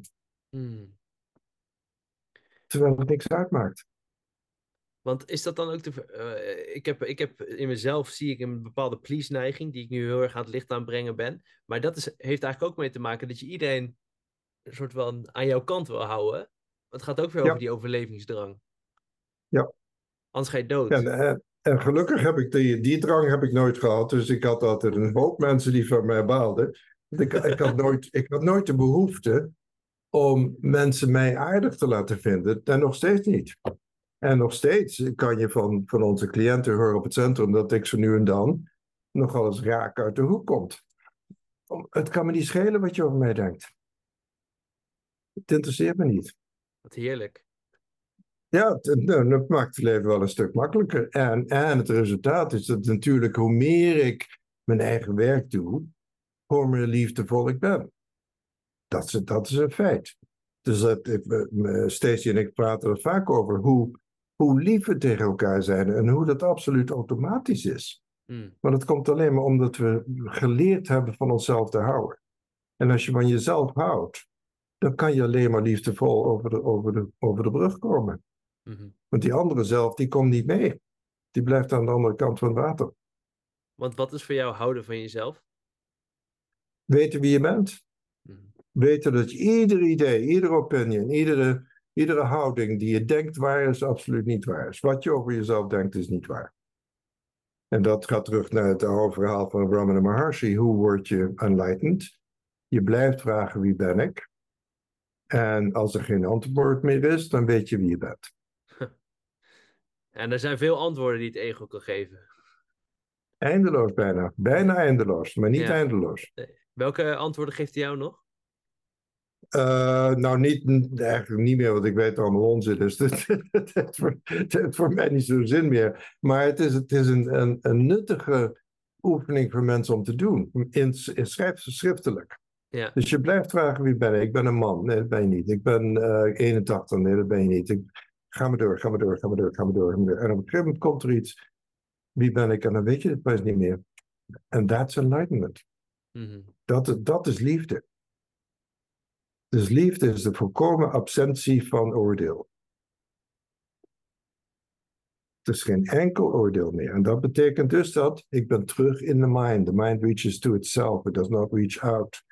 B: Terwijl het niks uitmaakt.
A: Want is dat dan ook ik heb in mezelf zie ik een bepaalde please-neiging die ik nu heel erg aan het licht aanbrengen ben. Maar dat heeft eigenlijk ook mee te maken dat je iedereen een soort van aan jouw kant wil houden. Het gaat ook weer over
B: Ja,
A: die overlevingsdrang.
B: ja.
A: Anders ga je dood.
B: En gelukkig heb ik die drang heb ik nooit gehad. Dus ik had altijd een hoop mensen die van mij baalden. Ik had nooit de behoefte om mensen mij aardig te laten vinden. En nog steeds niet. En nog steeds kan je van onze cliënten horen op het centrum dat ik zo nu en dan nogal eens raak uit de hoek komt. Het kan me niet schelen wat je over mij denkt. Het interesseert me niet.
A: Wat heerlijk.
B: Ja, dat maakt het leven wel een stuk makkelijker. En het resultaat is dat natuurlijk hoe meer ik mijn eigen werk doe, hoe meer liefdevol ik ben. Dat is een feit. Dus Stacey en ik praten er vaak over hoe lief we tegen elkaar zijn en hoe dat absoluut automatisch is. Maar dat komt alleen maar omdat we geleerd hebben van onszelf te houden. En als je van jezelf houdt, dan kan je alleen maar liefdevol over de brug komen.
A: Mm-hmm.
B: Want die andere zelf, die komt niet mee. Die blijft aan de andere kant van het water.
A: Want wat is voor jou houden van jezelf?
B: Weten wie je bent.
A: Mhm.
B: Weten dat je ieder idee, iedere opinie, iedere houding die je denkt waar is, absoluut niet waar is. Wat je over jezelf denkt, is niet waar. En dat gaat terug naar het oude verhaal van Ramana Maharshi. Hoe word je enlightened? Je blijft vragen wie ben ik? En als er geen antwoord meer is, dan weet je wie je bent.
A: En er zijn veel antwoorden die het ego kan geven.
B: Eindeloos bijna. Bijna eindeloos, maar niet
A: Ja.
B: eindeloos.
A: Welke antwoorden geeft hij jou nog?
B: Nou, eigenlijk niet meer, want ik weet allemaal onzin. Dus het heeft voor mij niet zo'n zin meer. Maar het is een nuttige oefening voor mensen om te doen. Schriftelijk.
A: Ja.
B: Dus je blijft vragen wie ben ik? Ik ben een man. Nee, dat ben je niet. Ik ben 81. Nee, dat ben je niet. Ga maar door. En op een gegeven moment komt er iets. Wie ben ik? En dan weet je het pas niet meer. En that's enlightenment.
A: Mhm.
B: Dat is liefde. Dus liefde is de volkomen absentie van oordeel. Er is geen enkel oordeel meer. En dat betekent dus dat ik ben terug in the mind. The mind reaches to itself. It does not reach out.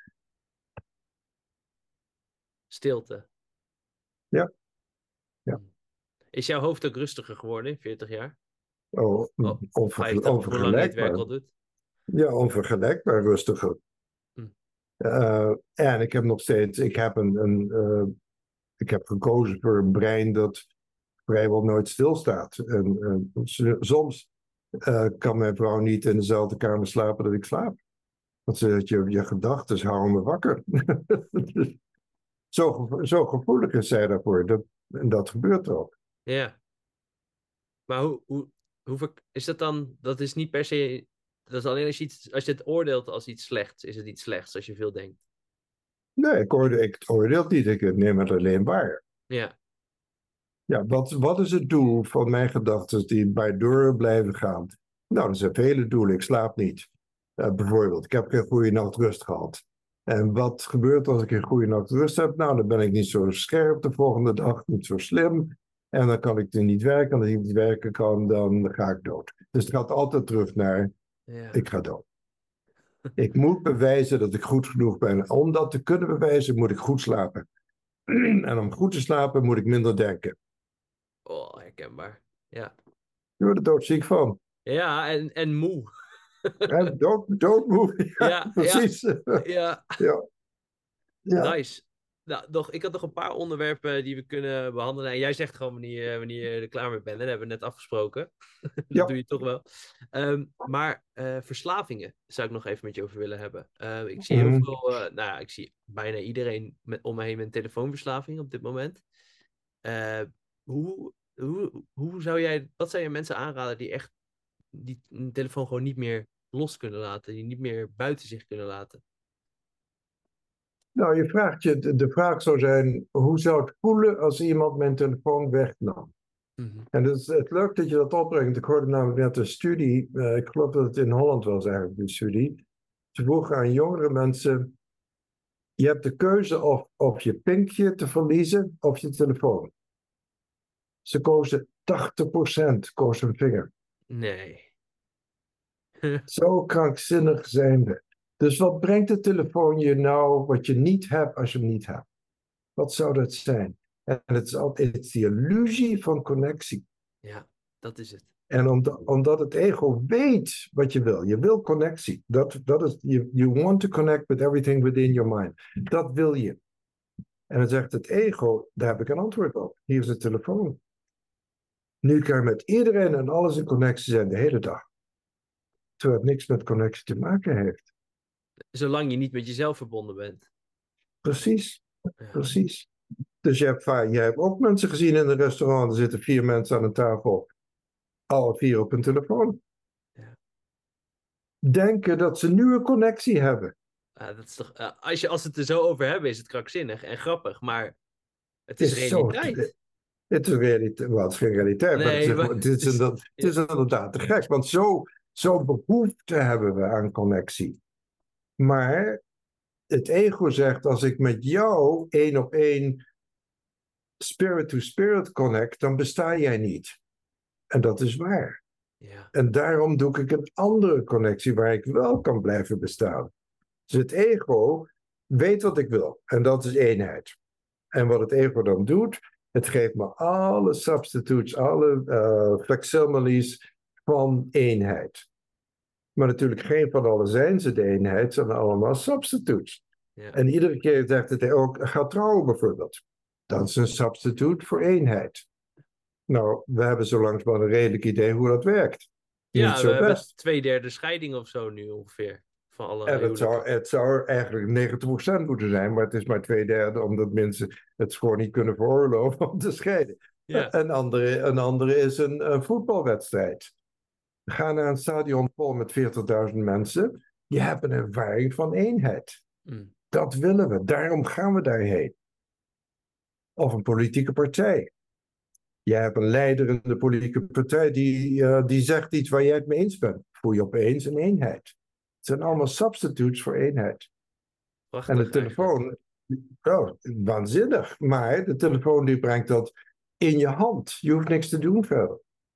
A: Stilte.
B: Ja.
A: Is jouw hoofd ook rustiger geworden in 40 jaar?
B: Oh,
A: 50, of hoe lang je het werk al doet?
B: Ja, onvergelijkbaar rustiger.
A: Hm.
B: En ik heb nog steeds, ik heb gekozen voor een brein dat vrijwel nooit stilstaat. En soms kan mijn vrouw niet in dezelfde kamer slapen dat ik slaap. Want ze zegt, je gedachten houden me wakker. Zo gevoelig is zij daarvoor. En dat gebeurt ook.
A: Ja. Maar hoe is dat dan? Dat is niet per se. Dat is alleen als je het oordeelt als iets slechts, is het iets slechts als je veel denkt.
B: Nee, ik oordeel het niet. Ik neem het alleen waar.
A: Ja.
B: Ja, wat is het doel van mijn gedachten die bij door blijven gaan? Nou, er zijn vele doelen. Ik slaap niet. Bijvoorbeeld, ik heb geen goede nacht rust gehad. En wat gebeurt als ik een goede nacht rust heb? Nou, dan ben ik niet zo scherp de volgende dag, niet zo slim. En dan kan ik er niet werken. En als ik niet werken kan, dan ga ik dood. Dus het gaat altijd terug naar, ik ga dood. Ik moet bewijzen dat ik goed genoeg ben. Om dat te kunnen bewijzen, moet ik goed slapen. En om goed te slapen, moet ik minder denken.
A: Oh, herkenbaar. Ja.
B: Je wordt er doodziek van.
A: Ja, en moe.
B: En doodmoe. Ja, precies.
A: Ja.
B: Ja. Ja.
A: Nice. Nou, ik had nog een paar onderwerpen die we kunnen behandelen. En jij zegt gewoon wanneer je er klaar mee bent. En dat hebben we net afgesproken. Dat
B: Ja.
A: doe je toch wel. Maar verslavingen zou ik nog even met je over willen hebben. Ik zie heel veel... ik zie bijna iedereen om me heen met een telefoonverslaving op dit moment. Wat zou je mensen aanraden die echt die een telefoon gewoon niet meer los kunnen laten? Die niet meer buiten zich kunnen laten?
B: Nou, de vraag zou zijn, hoe zou het voelen als iemand mijn telefoon wegnam?
A: Mhm.
B: En het is leuk dat je dat opbrengt. Ik hoorde namelijk net een studie, ik geloof dat het in Holland was eigenlijk, die studie. Ze vroegen aan jongere mensen, je hebt de keuze of je pinkje te verliezen of je telefoon. Ze kozen 80% koos hun vinger.
A: Nee.
B: Zo krankzinnig zijn we. Dus wat brengt de telefoon je nou wat je niet hebt als je hem niet hebt? Wat zou dat zijn? En het is die illusie van connectie.
A: Ja, dat is het.
B: En omdat het ego weet wat je wil. Je wil connectie. Dat is, you want to connect with everything within your mind. Dat wil je. En dan zegt het ego, daar heb ik een antwoord op. Hier is de telefoon. Nu kan je met iedereen en alles in connectie zijn de hele dag. Terwijl het niks met connectie te maken heeft.
A: Zolang je niet met jezelf verbonden bent.
B: Precies,
A: Ja.
B: precies. Dus je hebt ook mensen gezien in een restaurant. Er zitten 4 mensen aan een tafel. Alle 4 op hun telefoon.
A: Ja.
B: Denken dat ze nu een connectie hebben.
A: Dat is toch, als we het er zo over hebben, is het krankzinnig en grappig. Maar het is realiteit.
B: Het is realiteit. Well, het is geen realiteit.
A: Nee,
B: maar het is inderdaad te gek. Want zo behoefte hebben we aan connectie. Maar het ego zegt, als ik met jou 1 op 1 spirit-to-spirit connect, dan besta jij niet. En dat is waar.
A: Ja.
B: En daarom doe ik een andere connectie waar ik wel kan blijven bestaan. Dus het ego weet wat ik wil. En dat is eenheid. En wat het ego dan doet, het geeft me alle substitutes, alle facsimiles van eenheid. Maar natuurlijk geen van alle zijn ze de eenheid, het zijn allemaal substitutes.
A: Ja.
B: En iedere keer zegt het ook, ga trouwen bijvoorbeeld. Dat is een substituut voor eenheid. Nou, we hebben zo langzamerhand een redelijk idee hoe dat werkt.
A: Ja,
B: Niet
A: we
B: zo
A: hebben
B: best.
A: 2/3 scheiding of zo nu ongeveer. Van alle
B: En
A: huwelijken.
B: het zou eigenlijk 90% moeten zijn, maar het is maar 2/3, omdat mensen het gewoon niet kunnen veroorloven om te scheiden.
A: Ja.
B: Een andere is een voetbalwedstrijd. Ga naar een stadion vol met 40.000 mensen. Je hebt een ervaring van eenheid.
A: Mm.
B: Dat willen we, daarom gaan we daarheen. Of een politieke partij. Je hebt een leider in de politieke partij die zegt iets waar jij het mee eens bent. Voel je opeens een eenheid. Het zijn allemaal substitutes voor eenheid.
A: Prachtig
B: En de telefoon, oh, waanzinnig. Maar de telefoon die brengt dat in je hand. Je hoeft niks te doen verder.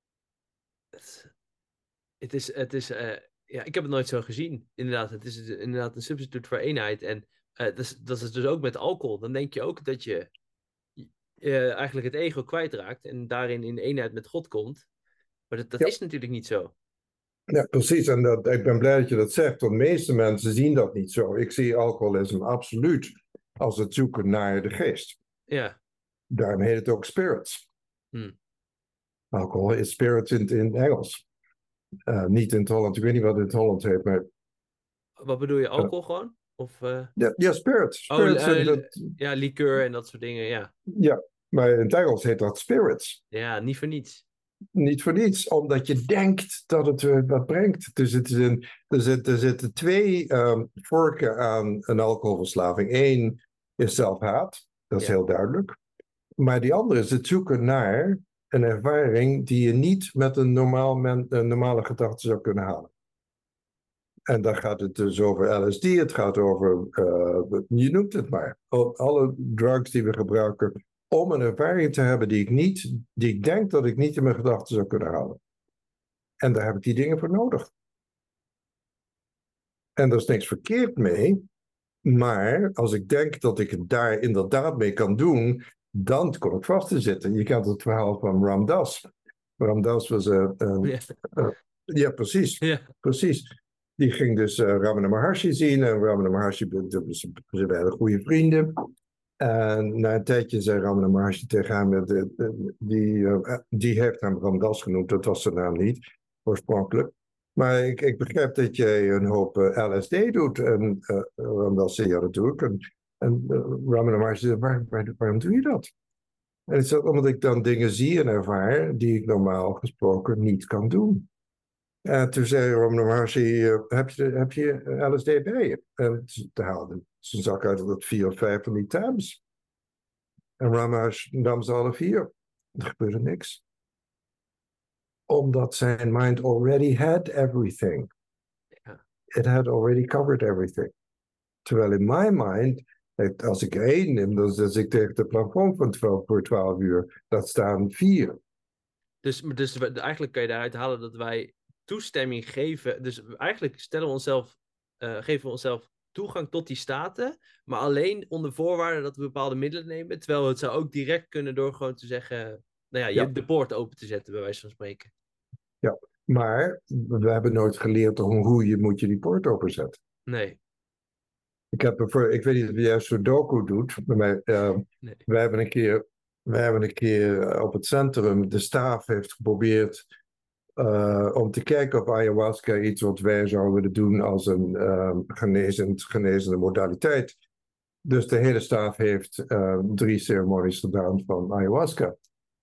A: Ja, ik heb het nooit zo gezien. Inderdaad, het is inderdaad een substituut voor eenheid. En dat is dus ook met alcohol. Dan denk je ook dat je eigenlijk het ego kwijtraakt en daarin in eenheid met God komt. Maar dat
B: Ja.
A: is natuurlijk niet zo.
B: Ja, precies. En ik ben blij dat je dat zegt, want de meeste mensen zien dat niet zo. Ik zie alcoholisme absoluut als het zoeken naar de geest.
A: Ja.
B: Daarom heet het ook spirits. Alcohol is spirits in Engels. Niet in het Holland. Ik weet niet wat het in het Holland heet, maar...
A: Wat bedoel je, alcohol gewoon? Of,
B: Ja, spirits.
A: ja, liqueur en dat soort dingen, ja.
B: Ja, maar in het Engels heet dat spirits.
A: Ja, niet voor niets.
B: Niet voor niets, omdat je denkt dat het wat brengt. Dus er zitten twee vorken aan een alcoholverslaving. Eén is zelfhaat, dat is heel duidelijk. Maar die andere is het zoeken naar een ervaring die je niet met een normale gedachte zou kunnen halen. En dan gaat het dus over LSD, het gaat over, je noemt het maar, alle drugs die we gebruiken om een ervaring te hebben die ik denk dat ik niet in mijn gedachten zou kunnen halen. En daar heb ik die dingen voor nodig. En er is niks verkeerd mee, maar als ik denk dat ik het daar inderdaad mee kan doen, dan kom ik vast te zitten. Je kent het verhaal van Ram Dass. Ram Dass was ja, precies.
A: Ja.
B: Precies. Die ging dus Ramana Maharshi zien. En Ramana Maharshi, ze werden goede vrienden. En na een tijdje zei Ramana Maharshi tegen hem, die heeft hem Ram Dass genoemd, dat was zijn naam niet, oorspronkelijk. Maar ik begrijp dat jij een hoop LSD doet. En Ram Dass zei, ja, dat doe ik. En Ramana Maharshi zei, waarom doe je dat? En het is omdat ik dan dingen zie en ervaar die ik normaal gesproken niet kan doen. En toen zei Ramana Maharshi, heb je LSD bij je? En ze haalde zijn zak uit dat 4 of 5 van die tabs. En Ramana nam ze alle 4. Er gebeurde niks. Omdat zijn mind already had everything. It had already covered everything. Terwijl in my mind, als ik 1 neem, dan zit ik tegen het plafond van voor 12 uur. Dat staan 4.
A: Dus eigenlijk kan je daaruit halen dat wij toestemming geven. Dus eigenlijk geven we onszelf toegang tot die staten, maar alleen onder voorwaarde dat we bepaalde middelen nemen. Terwijl het zou ook direct kunnen door gewoon te zeggen, de poort open te zetten, bij wijze van spreken. Ja,
B: maar we hebben nooit geleerd hoe je moet die poort openzetten.
A: Nee.
B: Ik weet niet of jij Sudoku doet, maar
A: nee.
B: wij hebben een keer op het centrum, de staf heeft geprobeerd om te kijken of ayahuasca iets wat wij zouden willen doen als een genezende modaliteit. Dus de hele staf heeft 3 ceremonies gedaan van ayahuasca.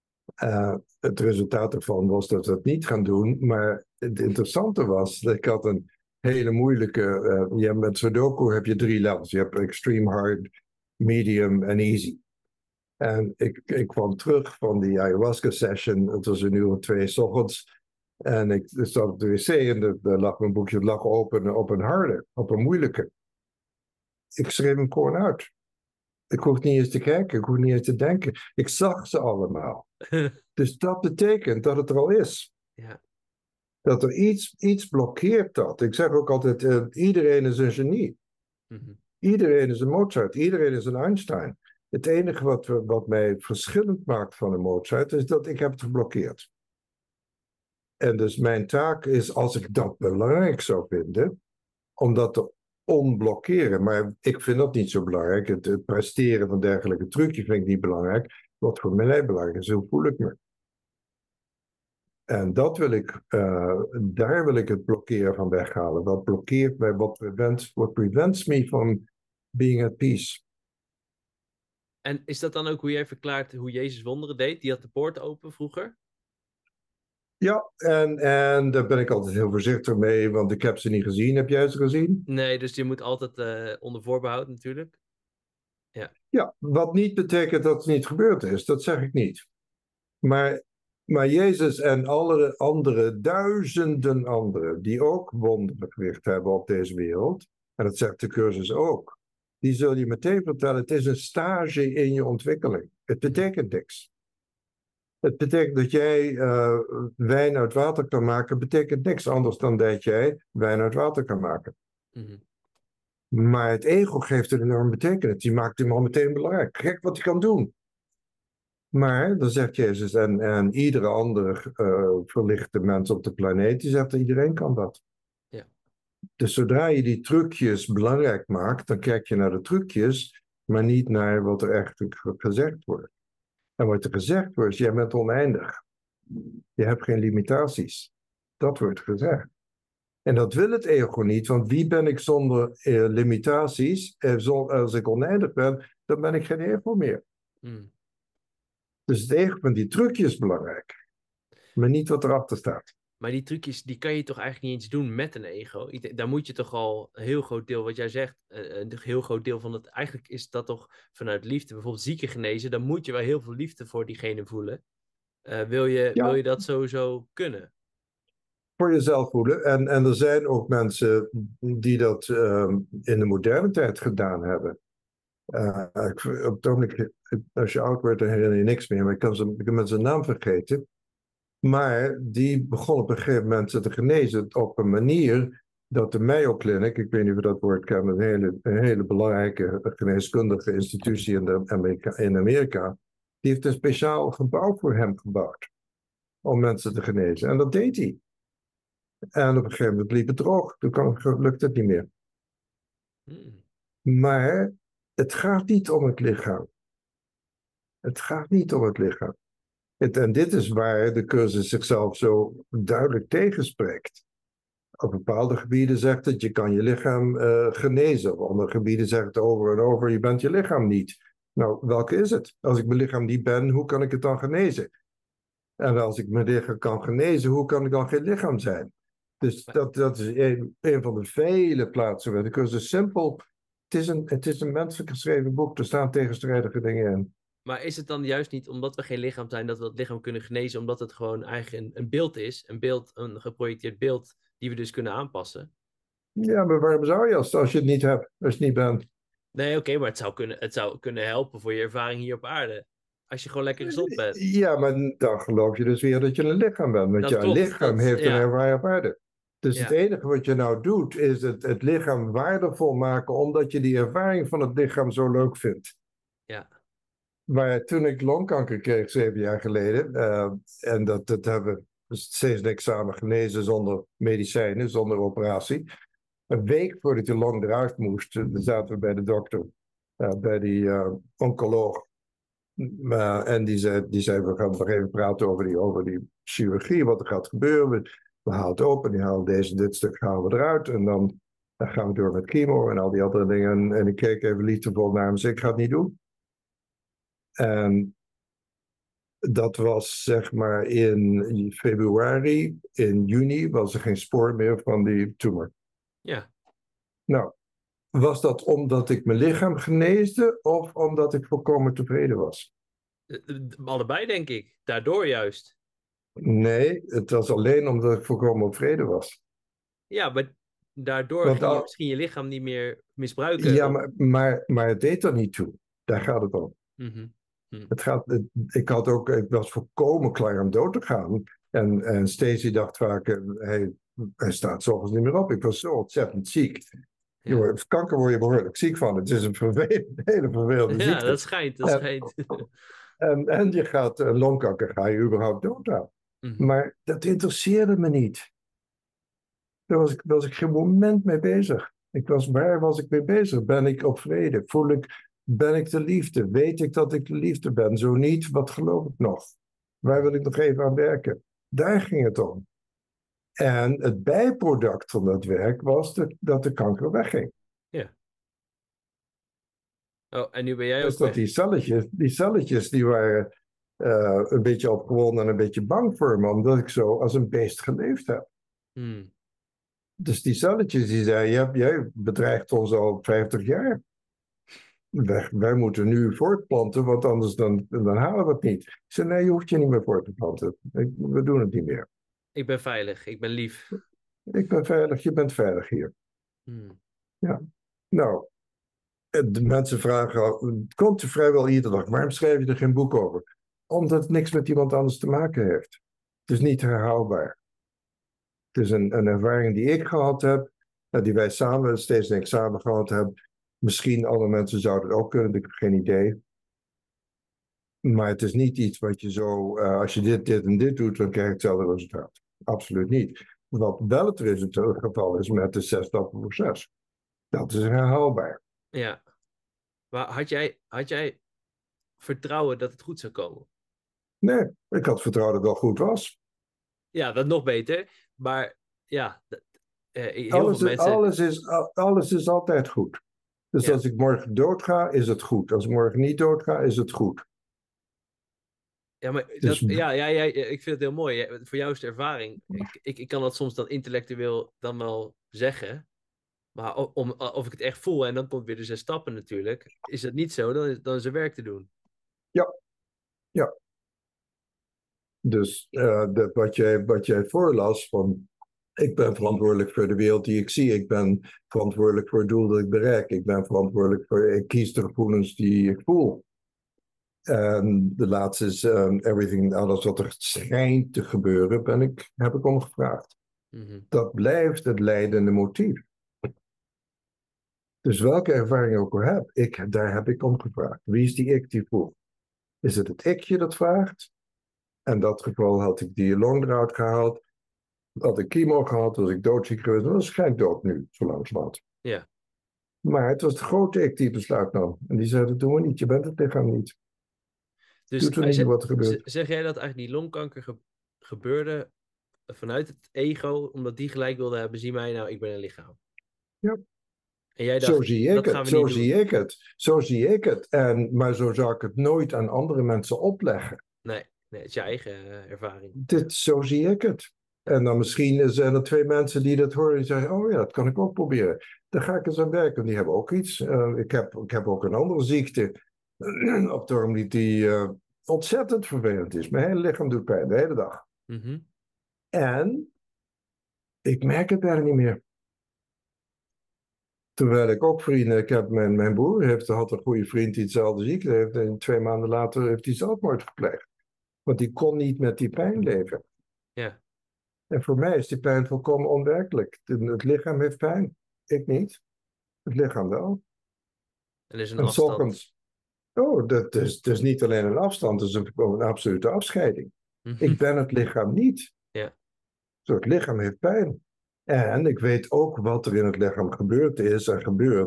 B: Het resultaat daarvan was dat we het niet gaan doen, maar het interessante was dat ik had een hele moeilijke, met Sudoku heb je 3 levels. Je hebt extreme hard, medium en easy. En ik kwam terug van die ayahuasca session, het was 1:02 's ochtends. En ik zat op de wc en er lag mijn boekje, het lag open op een harde, op een moeilijke. Ik schreef hem gewoon uit. Ik hoef niet eens te kijken, ik hoef niet eens te denken. Ik zag ze allemaal. Dus dat betekent dat het er al is.
A: Ja.
B: Dat er iets blokkeert dat. Ik zeg ook altijd, iedereen is een genie.
A: Mhm.
B: Iedereen is een Mozart, iedereen is een Einstein. Het enige wat mij verschillend maakt van een Mozart is dat ik heb het geblokkeerd. En dus mijn taak is, als ik dat belangrijk zou vinden, om dat te onblokkeren. Maar ik vind dat niet zo belangrijk. Het presteren van dergelijke trucjes vind ik niet belangrijk. Wat voor mij belangrijk is, hoe voel ik me? En dat wil ik, daar wil ik het blokkeren van weghalen. Wat blokkeert mij, what prevents me from being at peace.
A: En is dat dan ook hoe jij verklaart hoe Jezus wonderen deed? Die had de poort open vroeger?
B: Ja, en daar ben ik altijd heel voorzichtig mee, want ik heb ze niet gezien. Heb jij ze gezien?
A: Nee, dus je moet altijd onder voorbehoud natuurlijk. Ja.
B: Ja, wat niet betekent dat het niet gebeurd is. Dat zeg ik niet. Maar Jezus en alle andere, duizenden anderen, die ook wonderen verricht hebben op deze wereld, en dat zegt de cursus ook, die zul je meteen vertellen, het is een stage in je ontwikkeling. Het betekent niks. Het betekent dat jij wijn uit water kan maken, betekent niks anders dan dat jij wijn uit water kan maken.
A: Mhm.
B: Maar het ego geeft een enorm betekenis. Die maakt hem al meteen belangrijk. Kijk wat hij kan doen. Maar, dan zegt Jezus, en iedere andere verlichte mens op de planeet, die zegt, iedereen kan dat.
A: Ja.
B: Dus zodra je die trucjes belangrijk maakt, dan kijk je naar de trucjes, maar niet naar wat er echt gezegd wordt. En wat er gezegd wordt, is, jij bent oneindig. Je hebt geen limitaties. Dat wordt gezegd. En dat wil het ego niet, want wie ben ik zonder limitaties? Als ik oneindig ben, dan ben ik geen ego meer.
A: Mm.
B: Dus het ego van die trucje is belangrijk, maar niet wat erachter staat.
A: Maar die trucjes, die kan je toch eigenlijk niet eens doen met een ego? Daar moet je toch al een heel groot deel, wat jij zegt, een heel groot deel van het... Eigenlijk is dat toch vanuit liefde, bijvoorbeeld zieken genezen, dan moet je wel heel veel liefde voor diegene voelen. Wil
B: Ja,
A: je dat sowieso kunnen?
B: voor jezelf voelen. En er zijn ook mensen die dat in de moderne tijd gedaan hebben. Op het ogenblik, als je oud wordt, dan herinner je niks meer. Maar ik ben zijn naam vergeten. Maar die begon op een gegeven moment te genezen op een manier dat de Mayo Clinic, ik weet niet of je dat woord kent, een hele belangrijke geneeskundige institutie in Amerika, die heeft een speciaal gebouw voor hem gebouwd om mensen te genezen. En dat deed hij. En op een gegeven moment liep het droog. Toen lukte het niet meer.
A: Mm.
B: Maar het gaat niet om het lichaam. Het gaat niet om het lichaam. En dit is waar de cursus zichzelf zo duidelijk tegenspreekt. Op bepaalde gebieden zegt het, je kan je lichaam genezen. Op andere gebieden zegt het over en over, je bent je lichaam niet. Nou, welke is het? Als ik mijn lichaam niet ben, hoe kan ik het dan genezen? En als ik mijn lichaam kan genezen, hoe kan ik dan geen lichaam zijn? Dus dat is een van de vele plaatsen waar de cursus simpel... Het is een menselijk geschreven boek, er staan tegenstrijdige dingen in.
A: Maar is het dan juist niet omdat we geen lichaam zijn, dat we het lichaam kunnen genezen, omdat het gewoon eigenlijk een beeld is, een geprojecteerd beeld, die we dus kunnen aanpassen?
B: Ja, maar waarom zou je als je het niet hebt, als je het niet bent?
A: Nee, oké, maar het zou kunnen helpen voor je ervaring hier op aarde. Als je gewoon lekker gezond bent.
B: Ja, maar dan geloof je dus weer dat je een lichaam bent. Want
A: Dat
B: jouw
A: klopt.
B: lichaam heeft een
A: Ja,
B: ervaring op aarde. Dus het
A: ja,
B: enige wat je nou doet, is het lichaam waardevol maken, omdat je die ervaring van het lichaam zo leuk vindt.
A: ja.
B: Maar toen ik longkanker kreeg, 7 jaar geleden, en dat hebben we steeds niks samen genezen zonder medicijnen, zonder operatie. Een week voordat de long eruit moest, zaten we bij de dokter, bij die oncoloog. En die zei, we gaan nog even praten over die chirurgie, wat er gaat gebeuren. We halen het open, die halen dit stuk halen we eruit. En dan gaan we door met chemo en al die andere dingen. En ik keek even liefdevol naar hem en zei, ik ga het niet doen. En dat was zeg maar in februari, in juni was er geen spoor meer van die tumor.
A: Ja.
B: Nou, was dat omdat ik mijn lichaam geneesde of omdat ik volkomen tevreden was?
A: Allebei, denk ik. Daardoor juist.
B: Nee, het was alleen omdat ik volkomen tevreden was.
A: Ja, maar daardoor
B: Want
A: ging je misschien je lichaam niet meer misbruiken.
B: ja, maar het deed er niet toe. Daar gaat het om.
A: Mhm. Mhm.
B: Ik was volkomen klaar om dood te gaan. En Stacey dacht vaak, hij staat 's ochtends niet meer op. Ik was zo ontzettend ziek.
A: Ja.
B: Kanker word je behoorlijk ziek van. Het is een hele vervelende
A: Ja,
B: ziekte.
A: dat
B: En,
A: schijnt.
B: en je gaat, longkanker ga je überhaupt dood aan.
A: Mhm.
B: Maar dat interesseerde me niet. Daar was ik geen moment mee bezig. Waar was ik mee bezig? Ben ik op vrede? Ben ik de liefde? Weet ik dat ik de liefde ben? Zo niet, wat geloof ik nog? Waar wil ik nog even aan werken? Daar ging het om. En het bijproduct van dat werk was dat de kanker wegging.
A: Ja. Oh, en nu ben jij
B: Dus
A: ook
B: dat
A: weg.
B: die celletjes die waren een beetje opgewonden en een beetje bang voor me, omdat ik zo als een beest geleefd heb.
A: Hmm.
B: Dus die celletjes die zeiden, jij bedreigt ons al 50 jaar. Wij moeten nu voortplanten, want anders dan halen we het niet. Ik zei, nee, je hoeft je niet meer voort te planten. We doen het niet meer.
A: Ik ben veilig, ik ben lief.
B: Ik ben veilig, je bent veilig hier.
A: Hmm.
B: Ja. Nou, de mensen vragen, het komt vrijwel iedere dag, waarom schrijf je er geen boek over? Omdat het niks met iemand anders te maken heeft. Het is niet herhaalbaar. Het is een ervaring die ik gehad heb, die wij samen, steeds en ik samen gehad hebben. Misschien andere mensen zouden het ook kunnen, ik heb geen idee. Maar het is niet iets wat je zo, als je dit en dit doet, dan krijg je hetzelfde resultaat. Absoluut niet. Wat wel het geval is met het 6-stappenproces. Dat is herhaalbaar.
A: Ja. Maar had jij vertrouwen dat het goed zou komen?
B: Nee, ik had vertrouwen dat het wel goed was.
A: Ja, dat nog beter. Maar ja, heel veel mensen.
B: Alles is altijd goed. Dus
A: Ja,
B: als ik morgen doodga, is het goed. Als ik morgen niet doodga, is het goed.
A: ja, maar
B: Dus
A: ik vind het heel mooi. Voor jou is de ervaring. Ik kan dat soms dan intellectueel dan wel zeggen. Maar of ik het echt voel, en dan komt weer de 6 stappen natuurlijk. Is dat niet zo, dan is er werk te doen.
B: ja, ja. Dus wat jij voorlas van ik ben verantwoordelijk voor de wereld die ik zie. Ik ben verantwoordelijk voor het doel dat ik bereik. Ik kies de gevoelens die ik voel. En de laatste is alles wat er schijnt te gebeuren, heb ik omgevraagd.
A: Mhm.
B: Dat blijft het leidende motief. Dus welke ervaring ik ook al heb, daar heb ik om gevraagd. Wie is die ik die voelt? Is het ikje dat vraagt? In dat geval had ik die long eruit gehaald. Had ik chemo gehad, was ik doodziek geweest. Dan was ik gelijk dood nu, zo langzamerhand.
A: Ja.
B: Maar het was de grote ik die besluit nam. En die zei, dat doen we niet. Je bent het lichaam niet.
A: Dus
B: Doet er niet wat er gebeurt.
A: zeg jij dat eigenlijk die longkanker gebeurde vanuit het ego, omdat die gelijk wilde hebben, zie mij nou, ik ben een lichaam.
B: Ja.
A: En jij
B: Zo
A: dacht,
B: zie ik
A: dat gaan
B: het,
A: we
B: zo
A: niet doen.
B: zie ik het, zo zie ik het. Maar zo zou ik het nooit aan andere mensen opleggen.
A: Nee, het is je eigen ervaring.
B: Zo zie ik het. En dan misschien zijn er 2 mensen die dat horen en zeggen, oh ja, dat kan ik ook proberen. Dan ga ik eens aan werken. Die hebben ook iets. Ik heb ook een andere ziekte op het ogenblik die ontzettend vervelend is. Mijn hele lichaam doet pijn, de hele dag.
A: Mhm.
B: En ik merk het bijna niet meer. Terwijl ik ook vrienden, ik heb mijn broer had een goede vriend die hetzelfde ziekte heeft. En 2 maanden later heeft hij zelfmoord gepleegd. Want die kon niet met die pijn leven.
A: Ja,
B: En voor mij is die pijn volkomen onwerkelijk. Het lichaam heeft pijn. Ik niet. Het lichaam wel.
A: er is een
B: En 's
A: afstand.
B: ochtends, dat is niet alleen een afstand, het is een absolute afscheiding.
A: Mhm.
B: Ik ben het lichaam niet.
A: Ja,
B: Zo, het lichaam heeft pijn. En ik weet ook wat er in het lichaam gebeurd is en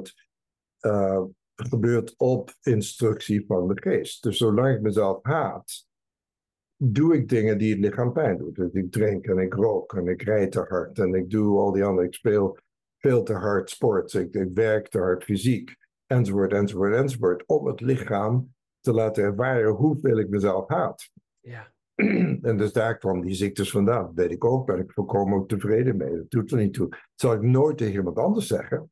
B: gebeurt op instructie van de geest. Dus zolang ik mezelf haat, doe ik dingen die het lichaam pijn doen. Dus ik drink en ik rook en ik rijd te hard en ik doe al die andere. Ik speel veel te hard sport. Ik werk te hard fysiek. Enzovoort, enzovoort, enzovoort. Om het lichaam te laten ervaren hoeveel ik mezelf haat.
A: ja.
B: En dus daar kwam die ziektes vandaan. Dat weet ik ook. Ben ik volkomen tevreden mee. Dat doet er niet toe. Dat zal ik nooit tegen iemand anders zeggen.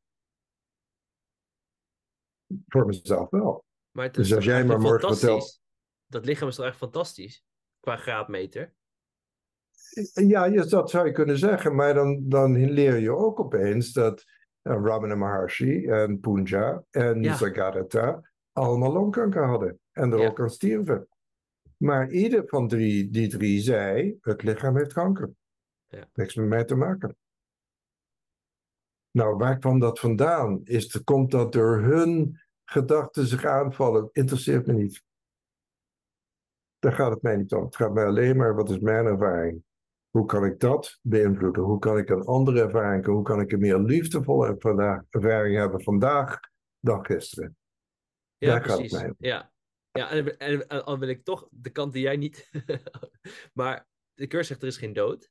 B: Voor mezelf wel.
A: Maar het is
B: Dus als
A: toch
B: jij maar
A: eigenlijk
B: morgen vertelt.
A: fantastisch? Dat lichaam is toch echt fantastisch? Qua graadmeter.
B: Ja, dat zou je kunnen zeggen, maar dan leer je ook opeens dat Ramana Maharshi en Punja en
A: Ja,
B: Nisargadatta allemaal longkanker hadden en er
A: Ja,
B: ook aan stierven. Maar ieder van die drie zei, het lichaam heeft kanker.
A: ja.
B: Niks met mij te maken. Nou, waar kwam dat vandaan? Komt dat door hun gedachten zich aanvallen? Interesseert me niet. Daar gaat het mij niet om. Het gaat mij alleen maar, wat is mijn ervaring? Hoe kan ik dat beïnvloeden? Hoe kan ik een andere ervaring? Hoe kan ik een meer liefdevolle ervaring hebben vandaag dan gisteren?
A: Ja,
B: Daar gaat het
A: precies.
B: mij om.
A: Ja, ja en al wil ik toch de kant die jij niet. Maar de cursus zegt er is geen dood.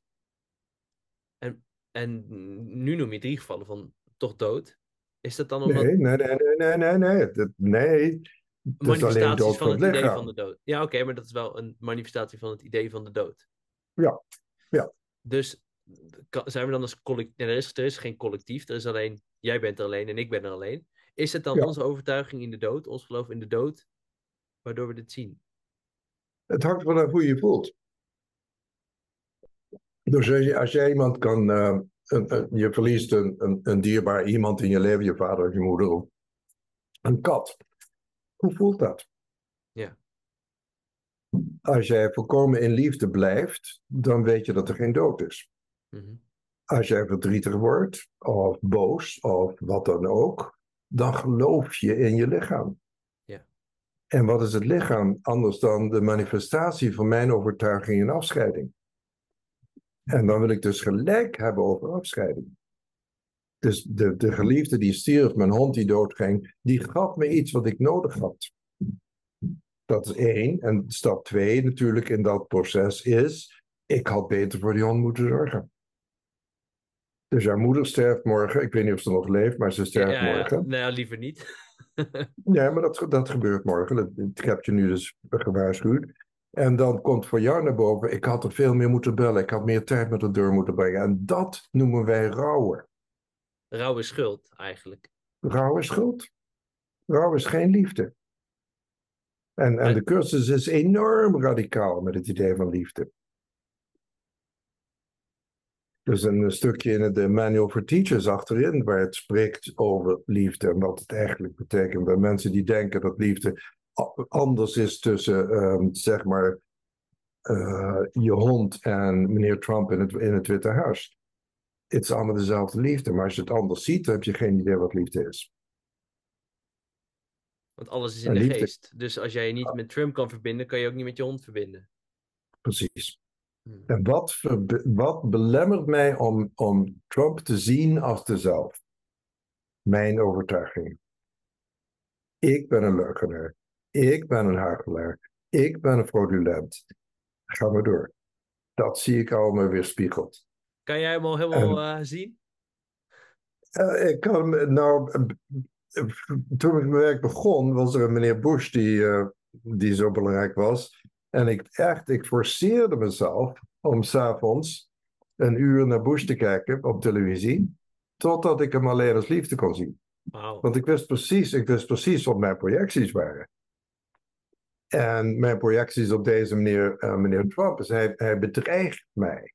A: En nu noem je 3 gevallen van toch dood. Is dat dan omdat
B: Nee. Het is alleen
A: manifestaties
B: dood
A: van
B: van het
A: het idee van de
B: lichaam.
A: dood? Ja, oké, maar dat is wel een manifestatie van het idee van de dood.
B: Ja, ja.
A: Dus zijn we dan als collectief. Er is geen collectief, er is alleen. Jij bent er alleen en ik ben er alleen. Is het dan
B: Ja.
A: onze overtuiging in de dood, ons geloof in de dood, waardoor we dit zien?
B: Het hangt vanaf hoe je je voelt. Dus als jij iemand kan. Je verliest een dierbaar iemand in je leven, je vader of je moeder, of een kat. Hoe voelt dat?
A: Ja.
B: Als jij volkomen in liefde blijft, dan weet je dat er geen dood is.
A: Mhm.
B: Als jij verdrietig wordt, of boos, of wat dan ook, dan geloof je in je lichaam.
A: Ja.
B: En wat is het lichaam anders dan de manifestatie van mijn overtuiging in afscheiding? En dan wil ik dus gelijk hebben over afscheiding. Dus de geliefde die stierf, mijn hond die doodging, die gaf me iets wat ik nodig had. Dat is 1. En stap 2 natuurlijk in dat proces is, ik had beter voor die hond moeten zorgen. Dus haar moeder sterft morgen. Ik weet niet of ze nog leeft, maar ze sterft
A: Ja.
B: morgen.
A: Nou ja, liever niet.
B: Ja, maar dat gebeurt morgen. Ik heb je nu dus gewaarschuwd. En dan komt voor jou naar boven, ik had er veel meer moeten bellen. Ik had meer tijd met de deur moeten brengen. En dat noemen wij rouwen.
A: Rauwe schuld, eigenlijk.
B: Rouw is schuld. Rouw is geen liefde. En de cursus is enorm radicaal met het idee van liefde. Dus een stukje in de Manual for Teachers achterin, waar het spreekt over liefde en wat het eigenlijk betekent. Bij mensen die denken dat liefde anders is tussen, zeg maar, je hond en meneer Trump in het Witte Huis. Het is allemaal dezelfde liefde, maar als je het anders ziet, dan heb je geen idee wat liefde is.
A: Want alles is in
B: En
A: de
B: liefde,
A: geest. Dus als jij je niet met Trump kan verbinden, kan je ook niet met je hond verbinden.
B: precies.
A: Hmm.
B: En wat belemmert mij om Trump te zien als dezelfde? Mijn overtuiging. Ik ben een leugenaar. Ik ben een huichelaar. Ik ben een fraudulent. Ga maar door. Dat zie ik allemaal weerspiegeld.
A: Kan jij hem al helemaal zien?
B: Ik kan toen ik mijn werk begon, was er een meneer Bush die zo belangrijk was. En ik forceerde mezelf om 's avonds een uur naar Bush te kijken op televisie, totdat ik hem alleen als liefde kon zien.
A: Wauw.
B: Want ik wist precies wat mijn projecties waren. En mijn projecties op deze meneer Trump is, hij bedreigt mij.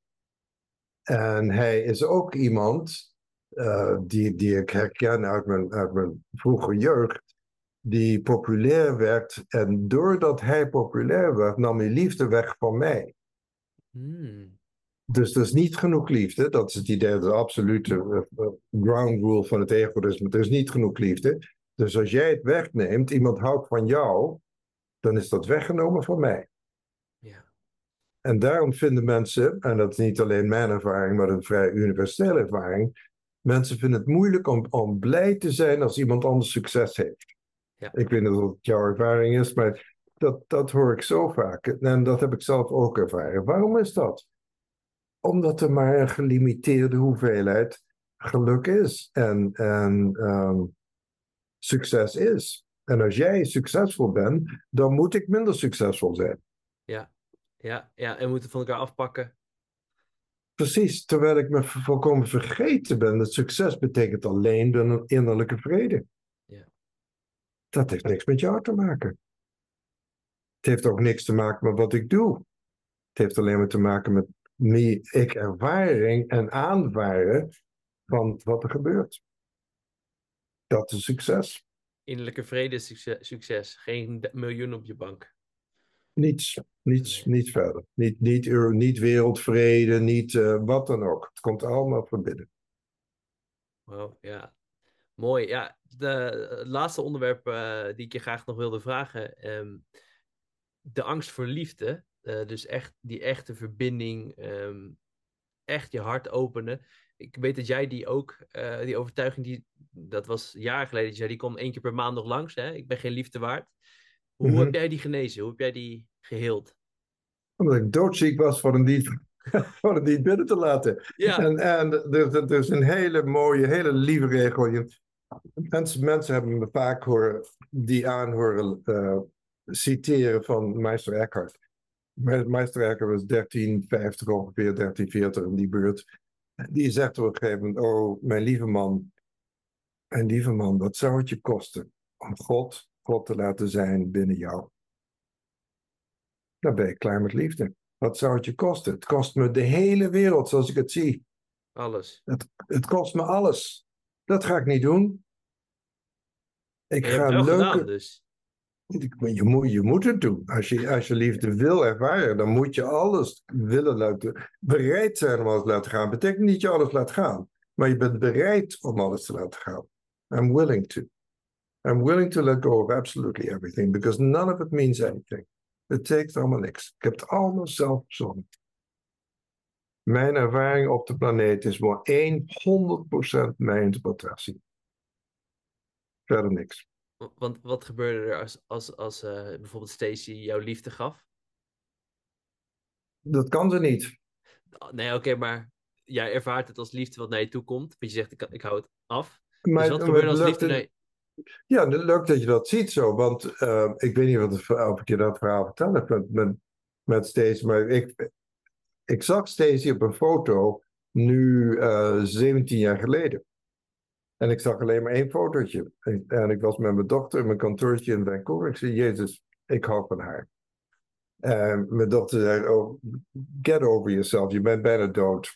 B: En hij is ook iemand die ik herken uit mijn vroege jeugd, die populair werd. En doordat hij populair werd, nam hij liefde weg van mij.
A: Hmm.
B: Dus er is niet genoeg liefde. Dat is het idee, de absolute ground rule van het egoïsme. Er is niet genoeg liefde. Dus als jij het wegneemt, iemand houdt van jou, dan is dat weggenomen van mij.
A: Ja.
B: En daarom vinden mensen, en dat is niet alleen mijn ervaring, maar een vrij universele ervaring, mensen vinden het moeilijk om blij te zijn als iemand anders succes heeft.
A: Ja.
B: Ik weet niet of het jouw ervaring is, maar dat hoor ik zo vaak. En dat heb ik zelf ook ervaren. Waarom is dat? Omdat er maar een gelimiteerde hoeveelheid geluk is en succes is. En als jij succesvol bent, dan moet ik minder succesvol zijn.
A: Ja. Ja. En we moeten van elkaar afpakken.
B: Precies, terwijl ik me volkomen vergeten ben dat succes betekent alleen de innerlijke vrede.
A: Ja.
B: Dat heeft niks met jou te maken. Het heeft ook niks te maken met wat ik doe. Het heeft alleen maar te maken met ik ervaring en aanvaren van wat er gebeurt. Dat is succes.
A: Innerlijke vrede is succes. Geen miljoen op je bank.
B: Niets verder. Niet wereldvrede, niet wat dan ook. Het komt allemaal van binnen.
A: Wow, ja. Mooi. Ja, het laatste onderwerp die ik je graag nog wilde vragen. De angst voor liefde. Dus echt die echte verbinding. Echt je hart openen. Ik weet dat jij die ook, die overtuiging, dat was jaren geleden, dat je zei, die komt 1 keer per maand nog langs. Hè? Ik ben geen liefde waard. Hoe heb
B: Mhm.
A: jij die genezen? Hoe heb jij die geheeld?
B: Omdat ik doodziek was voor het niet, voor het niet binnen te laten.
A: Ja,
B: En er is een hele mooie, hele lieve regel. Mensen hebben me vaak horen citeren van Meister Eckhart. Meister Eckhart was 1350 ongeveer, 1340 in die buurt. Die zegt op een gegeven moment, oh, mijn lieve man, wat zou het je kosten om God te laten zijn binnen jou? Dan ben je klaar met liefde. Wat zou het je kosten? Het kost me de hele wereld zoals ik het zie.
A: alles.
B: Het kost me alles. Dat ga ik niet doen. Ik
A: En je hebt
B: ga
A: het wel gedaan,
B: leuke.
A: dus.
B: Je moet het doen. Als je liefde wil ervaren, dan moet je alles willen laten. Bereid zijn om alles te laten gaan. Betekent niet dat je alles laat gaan. Maar je bent bereid om alles te laten gaan. I'm willing to. I'm willing to let go of absolutely everything. Because none of it means anything. Het betekent allemaal niks. Ik heb het allemaal zelf verzonnen. Mijn ervaring op de planeet is maar 100% mijn interpretatie. Verder niks.
A: Want wat gebeurde er als bijvoorbeeld Stacey jouw liefde gaf?
B: Dat kan ze niet.
A: Nee, oké, maar jij ervaart het als liefde wat naar je toe komt. Want je zegt, ik hou het af. Dus
B: Maar
A: wat gebeurt
B: het
A: er als
B: lukt,
A: liefde naar je...
B: ja, leuk dat je dat ziet zo. Want ik weet niet of ik je dat verhaal verteld heb met Stacey. Maar ik zag Stacey op een foto nu 17 jaar geleden. En ik zag alleen maar één fotootje. En ik was met mijn dochter in mijn kantoortje in Vancouver. Ik zei, Jezus, ik hou van haar. En mijn dochter zei, oh, get over yourself, je bent bijna dood.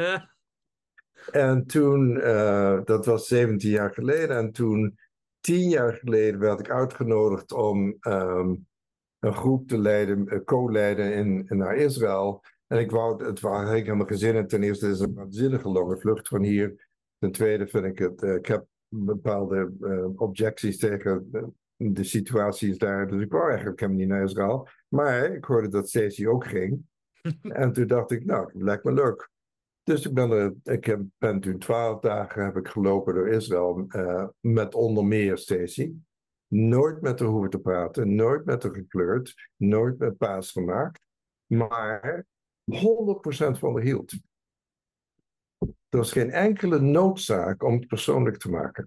B: En toen, dat was 17 jaar geleden. En toen, 10 jaar geleden, werd ik uitgenodigd om een groep te leiden, co-leiden naar Israël. En het waren helemaal gezinnen. Ten eerste is het een waanzinnige lange vlucht van hier. Ten tweede vind ik het, ik heb bepaalde objecties tegen de situaties daar. Dus ik wou eigenlijk helemaal niet naar Israël. Maar ik hoorde dat Stacey ook ging. En toen dacht ik, nou, het lijkt me leuk. Dus ben toen 12 dagen heb ik gelopen door Israël met onder meer Stacey. Nooit met haar hoeven te praten, nooit met haar gekleurd, nooit met paas gemaakt, maar 100% van haar hield. Er was geen enkele noodzaak om het persoonlijk te maken.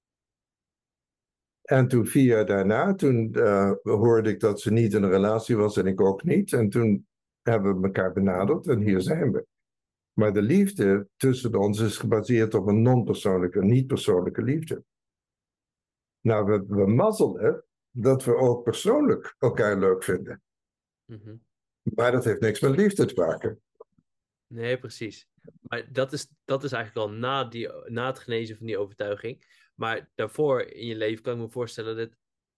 B: En toen 4 jaar daarna, toen hoorde ik dat ze niet in een relatie was en ik ook niet. En toen hebben we elkaar benaderd en hier zijn we. Maar de liefde tussen ons is gebaseerd op een non-persoonlijke, niet-persoonlijke liefde. Nou, we mazzelen dat we ook persoonlijk elkaar leuk vinden.
A: Mhm.
B: Maar dat heeft niks met liefde te maken.
A: Nee, precies. Maar dat is eigenlijk al na het genezen van die overtuiging. Maar daarvoor in je leven kan ik me voorstellen dat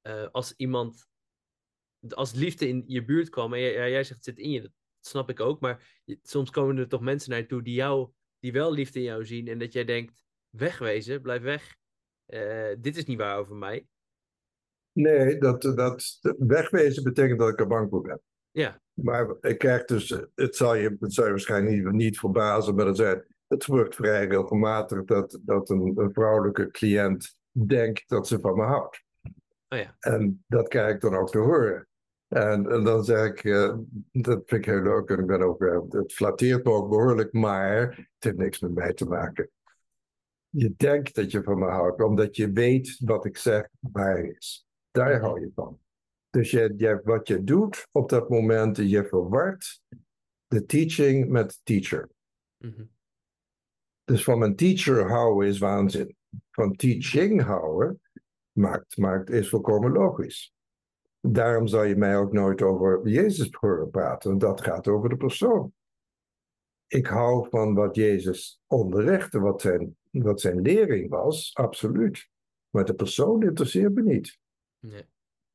A: als liefde in je buurt kwam, en jij zegt het zit in je, dat snap ik ook, maar soms komen er toch mensen naar je toe die wel liefde in jou zien en dat jij denkt, wegwezen, blijf weg. Dit is niet waar over mij.
B: Nee, dat wegwezen betekent dat ik er bang voor ben.
A: Ja.
B: Maar ik krijg dus, het zal je waarschijnlijk niet verbazen, maar het gebeurt vrij regelmatig dat een vrouwelijke cliënt denkt dat ze van me houdt.
A: Oh ja.
B: En dat krijg ik dan ook te horen. En dan zeg ik, dat vind ik heel leuk en ik ben ook, het flatteert me ook behoorlijk, maar het heeft niks met mij te maken. Je denkt dat je van me houdt, omdat je weet wat ik zeg waar is. Daar hou je van. Dus wat je doet op dat moment, je verwart de teaching met de teacher.
A: Mhm.
B: Dus van een teacher houden is waanzin. Van teaching houden is volkomen logisch. Daarom zal je mij ook nooit over Jezus horen praten, want dat gaat over de persoon. Ik hou van wat Jezus onderrichtte, wat zijn lering was, absoluut. Maar de persoon interesseert me niet.
A: Nee.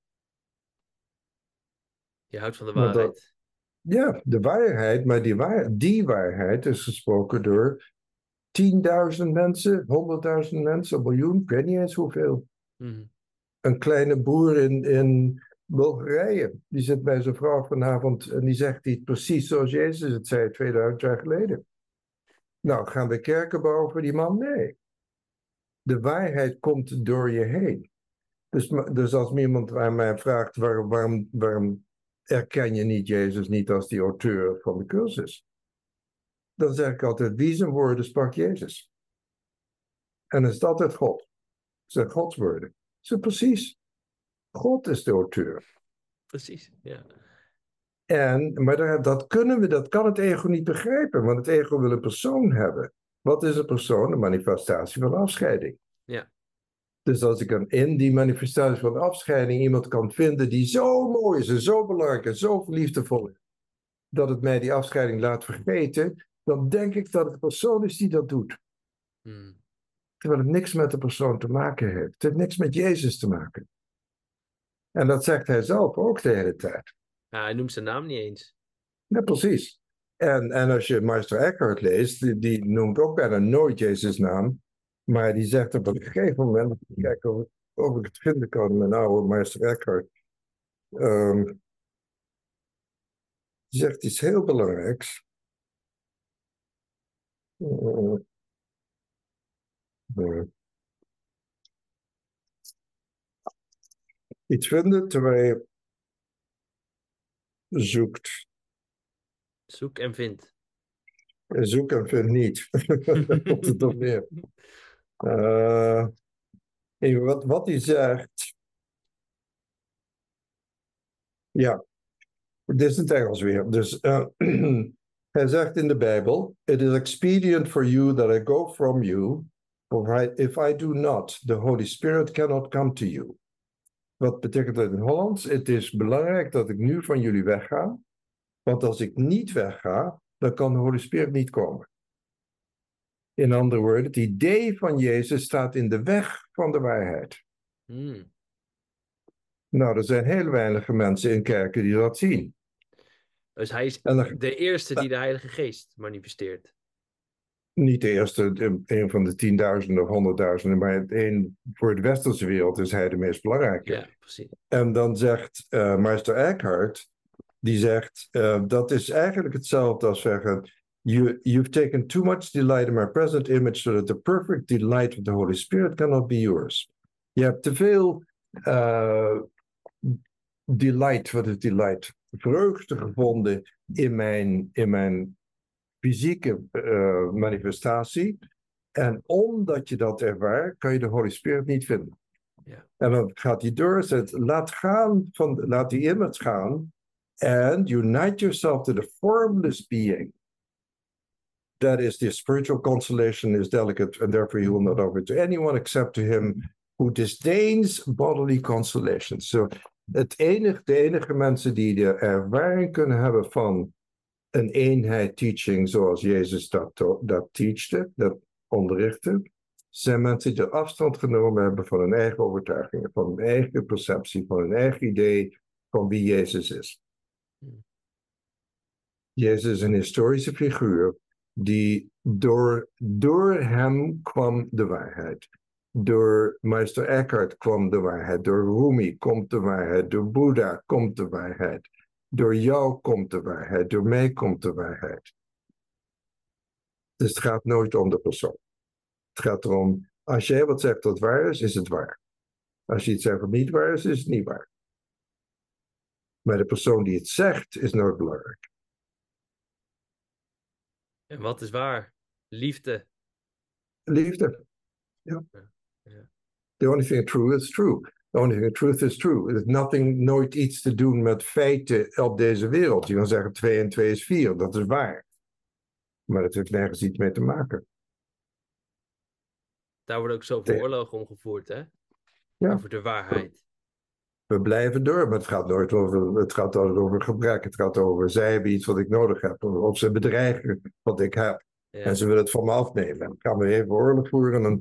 A: Je houdt van de
B: Want
A: waarheid.
B: ja, de waarheid, maar die waarheid is gesproken door 10.000 mensen, 100.000 mensen, een miljoen, ik weet niet eens hoeveel.
A: Mhm.
B: Een kleine boer in Bulgarije, die zit bij zijn vrouw vanavond en die zegt iets precies zoals Jezus het zei 2000 jaar geleden. Nou, gaan we kerken bouwen voor die man? Nee. De waarheid komt door je heen. Dus als iemand aan mij vraagt, waarom erken je niet Jezus niet als die auteur van de cursus? Dan zeg ik altijd, wie zijn woorden sprak Jezus? En dan is het altijd God. Het zijn Gods woorden. Zo precies. God is de auteur.
A: Precies, ja.
B: Maar dat kan het ego niet begrijpen, want het ego wil een persoon hebben. Wat is een persoon? Een manifestatie van afscheiding.
A: Ja.
B: Dus als ik in die manifestatie van afscheiding iemand kan vinden die zo mooi is en zo belangrijk en zo liefdevol is, dat het mij die afscheiding laat vergeten, dan denk ik dat het de persoon is die dat doet.
A: Hmm.
B: Terwijl het niks met de persoon te maken heeft. Het heeft niks met Jezus te maken. En dat zegt hij zelf ook de hele tijd.
A: Ja, hij noemt zijn naam niet eens.
B: Ja, precies. En als je Meister Eckhart leest, die noemt ook bijna nooit Jezus' naam. Maar die zegt op een gegeven moment, kijk of ik het vinden kan in mijn oude Meister Eckhart. Die zegt iets heel belangrijks. Iets vinden terwijl je zoekt.
A: Zoek en vind.
B: Zoek en vind niet. Daar komt het op neer. Even wat hij zegt. Ja, dit is in het Engels weer. Dus hij zegt in de Bijbel: It is expedient for you that I go from you, for if I do not, the Holy Spirit cannot come to you. Wat betekent dat in Hollands? Het is belangrijk dat ik nu van jullie wegga, want als ik niet wegga, dan kan de Holy Spirit niet komen. In andere woorden, het idee van Jezus staat in de weg van de waarheid.
A: Hmm.
B: Nou, er zijn heel weinig mensen in kerken die dat zien.
A: Dus hij is
B: En
A: de eerste die de Heilige Geest manifesteert.
B: niet de eerste, een van de 10.000 of 100.000, maar voor de westerse wereld is hij de meest belangrijke.
A: Ja, precies.
B: En dan zegt Meister Eckhart, die zegt, dat is eigenlijk hetzelfde als zeggen, you've taken too much delight in my present image, so that the perfect delight of the Holy Spirit cannot be yours. Je hebt te veel delight, wat is delight? Vreugde gevonden in mijn fysieke manifestatie. En omdat je dat ervaart, kan je de Holy Spirit niet vinden.
A: Ja.
B: En dan gaat hij door en zegt, laat die image gaan and unite yourself to the formless being. That is, the spiritual consolation is delicate, and therefore he will not offer to anyone except to him who disdains bodily consolation. So, de enige mensen die de ervaring kunnen hebben van een eenheid teaching zoals Jezus dat teachte, dat onderrichtte, zijn mensen die er afstand genomen hebben van hun eigen overtuigingen, van hun eigen perceptie, van hun eigen idee van wie Jezus is. Jezus is een historische figuur die door hem kwam de waarheid. Door Meister Eckhart kwam de waarheid. Door Rumi komt de waarheid. Door Boeddha komt de waarheid. Door jou komt de waarheid. Door mij komt de waarheid. Dus het gaat nooit om de persoon. Het gaat erom, als jij wat zegt dat waar is het waar. Als je iets zegt wat niet waar is het niet waar. Maar de persoon die het zegt is nooit belangrijk.
A: En wat is waar? Liefde.
B: Liefde. Ja.
A: Ja.
B: The only thing true is true. The only thing truth is true. Het heeft nooit iets te doen met feiten op deze wereld. Je kan zeggen 2 en 2 is 4. Dat is waar. Maar dat heeft nergens iets mee te maken.
A: Daar worden ook zoveel oorlogen om gevoerd, hè?
B: Ja.
A: Over de waarheid.
B: We blijven door, maar het gaat altijd over gebrek. Het gaat over, zij hebben iets wat ik nodig heb. Of ze bedreigen wat ik heb. Ja. En ze willen het van me afnemen. Dan gaan we even oorlog voeren en dan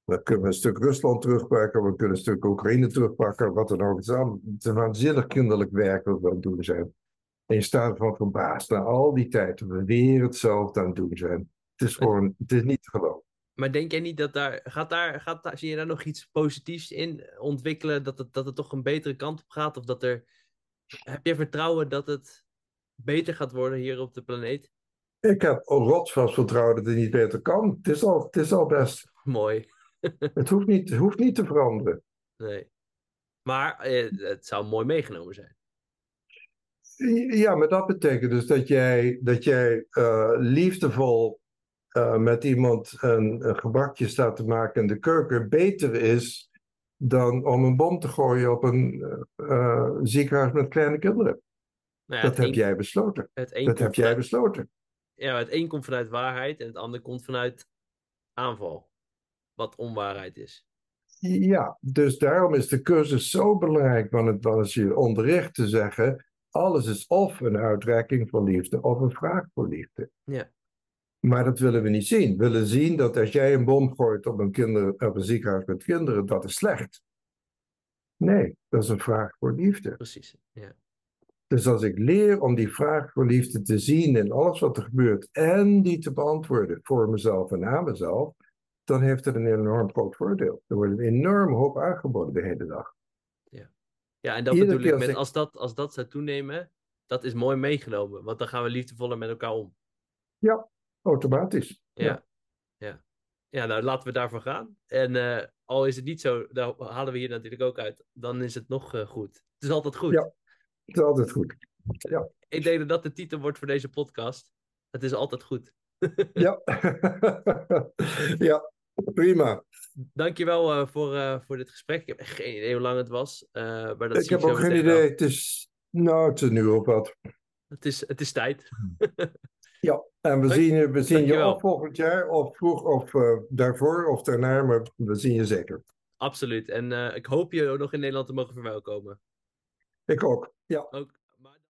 B: Dan kunnen we een stuk Rusland terugpakken, we kunnen een stuk Oekraïne terugpakken, wat dan ook. Het is een waanzinnig kinderlijk werk wat we aan het doen zijn. En je staat ervan verbaasd. Na al die tijd dat we weer hetzelfde aan het doen zijn. Het is gewoon, het is niet te geloven.
A: Maar denk jij niet dat zie je daar nog iets positiefs in ontwikkelen, dat het toch een betere kant op gaat? Of heb je vertrouwen dat het beter gaat worden hier op de planeet?
B: Ik heb rotsvast vertrouwen dat het niet beter kan. Het is al best.
A: Mooi.
B: Het hoeft niet te veranderen.
A: Nee. Maar het zou mooi meegenomen zijn.
B: Ja, maar dat betekent dus dat jij liefdevol met iemand een gebakje staat te maken in de keuken beter is dan om een bom te gooien op een ziekenhuis met kleine kinderen.
A: Nou ja,
B: Dat heb jij besloten. Dat heb jij besloten.
A: Ja, het een komt vanuit waarheid en het ander komt vanuit aanval. Wat onwaarheid is.
B: Ja, dus daarom is de cursus zo belangrijk, want het was je onderricht te zeggen, alles is of een uitreiking van liefde of een vraag voor liefde.
A: Ja.
B: Maar dat willen we niet zien. We willen zien dat als jij een bom gooit op een ziekenhuis met kinderen, dat is slecht. Nee, dat is een vraag voor liefde.
A: Precies, ja.
B: Dus als ik leer om die vraag voor liefde te zien in alles wat er gebeurt en die te beantwoorden voor mezelf en aan mezelf, dan heeft het een enorm groot voordeel. Er wordt een enorm hoop aangeboden de hele dag.
A: Ja, en dat
B: Iedere
A: bedoel ik
B: keer
A: met als dat zou toenemen, dat is mooi meegenomen. Want dan gaan we liefdevoller met elkaar om.
B: Ja, automatisch.
A: Ja, ja. Ja, nou laten we daarvoor gaan. En al is het niet zo, daar halen we hier natuurlijk ook uit, dan is het nog goed. Het is altijd goed.
B: Ja, het is altijd goed. Ja,
A: Ik denk dat dat de titel wordt voor deze podcast. Het is altijd goed.
B: ja. Ja, prima.
A: Dankjewel voor dit gesprek. Ik heb echt geen idee hoe lang het was. Maar dat
B: Ik
A: zie
B: heb
A: ik
B: ook
A: zo
B: geen
A: meteen wel.
B: idee. Het is nu op wat.
A: Het is tijd.
B: Ja, en we zien je
A: Dankjewel.
B: of volgend jaar, of vroeg, of daarvoor, of daarna, maar we zien je zeker.
A: Absoluut. En ik hoop je nog in Nederland te mogen verwelkomen.
B: Ik ook, ja.
A: Ook.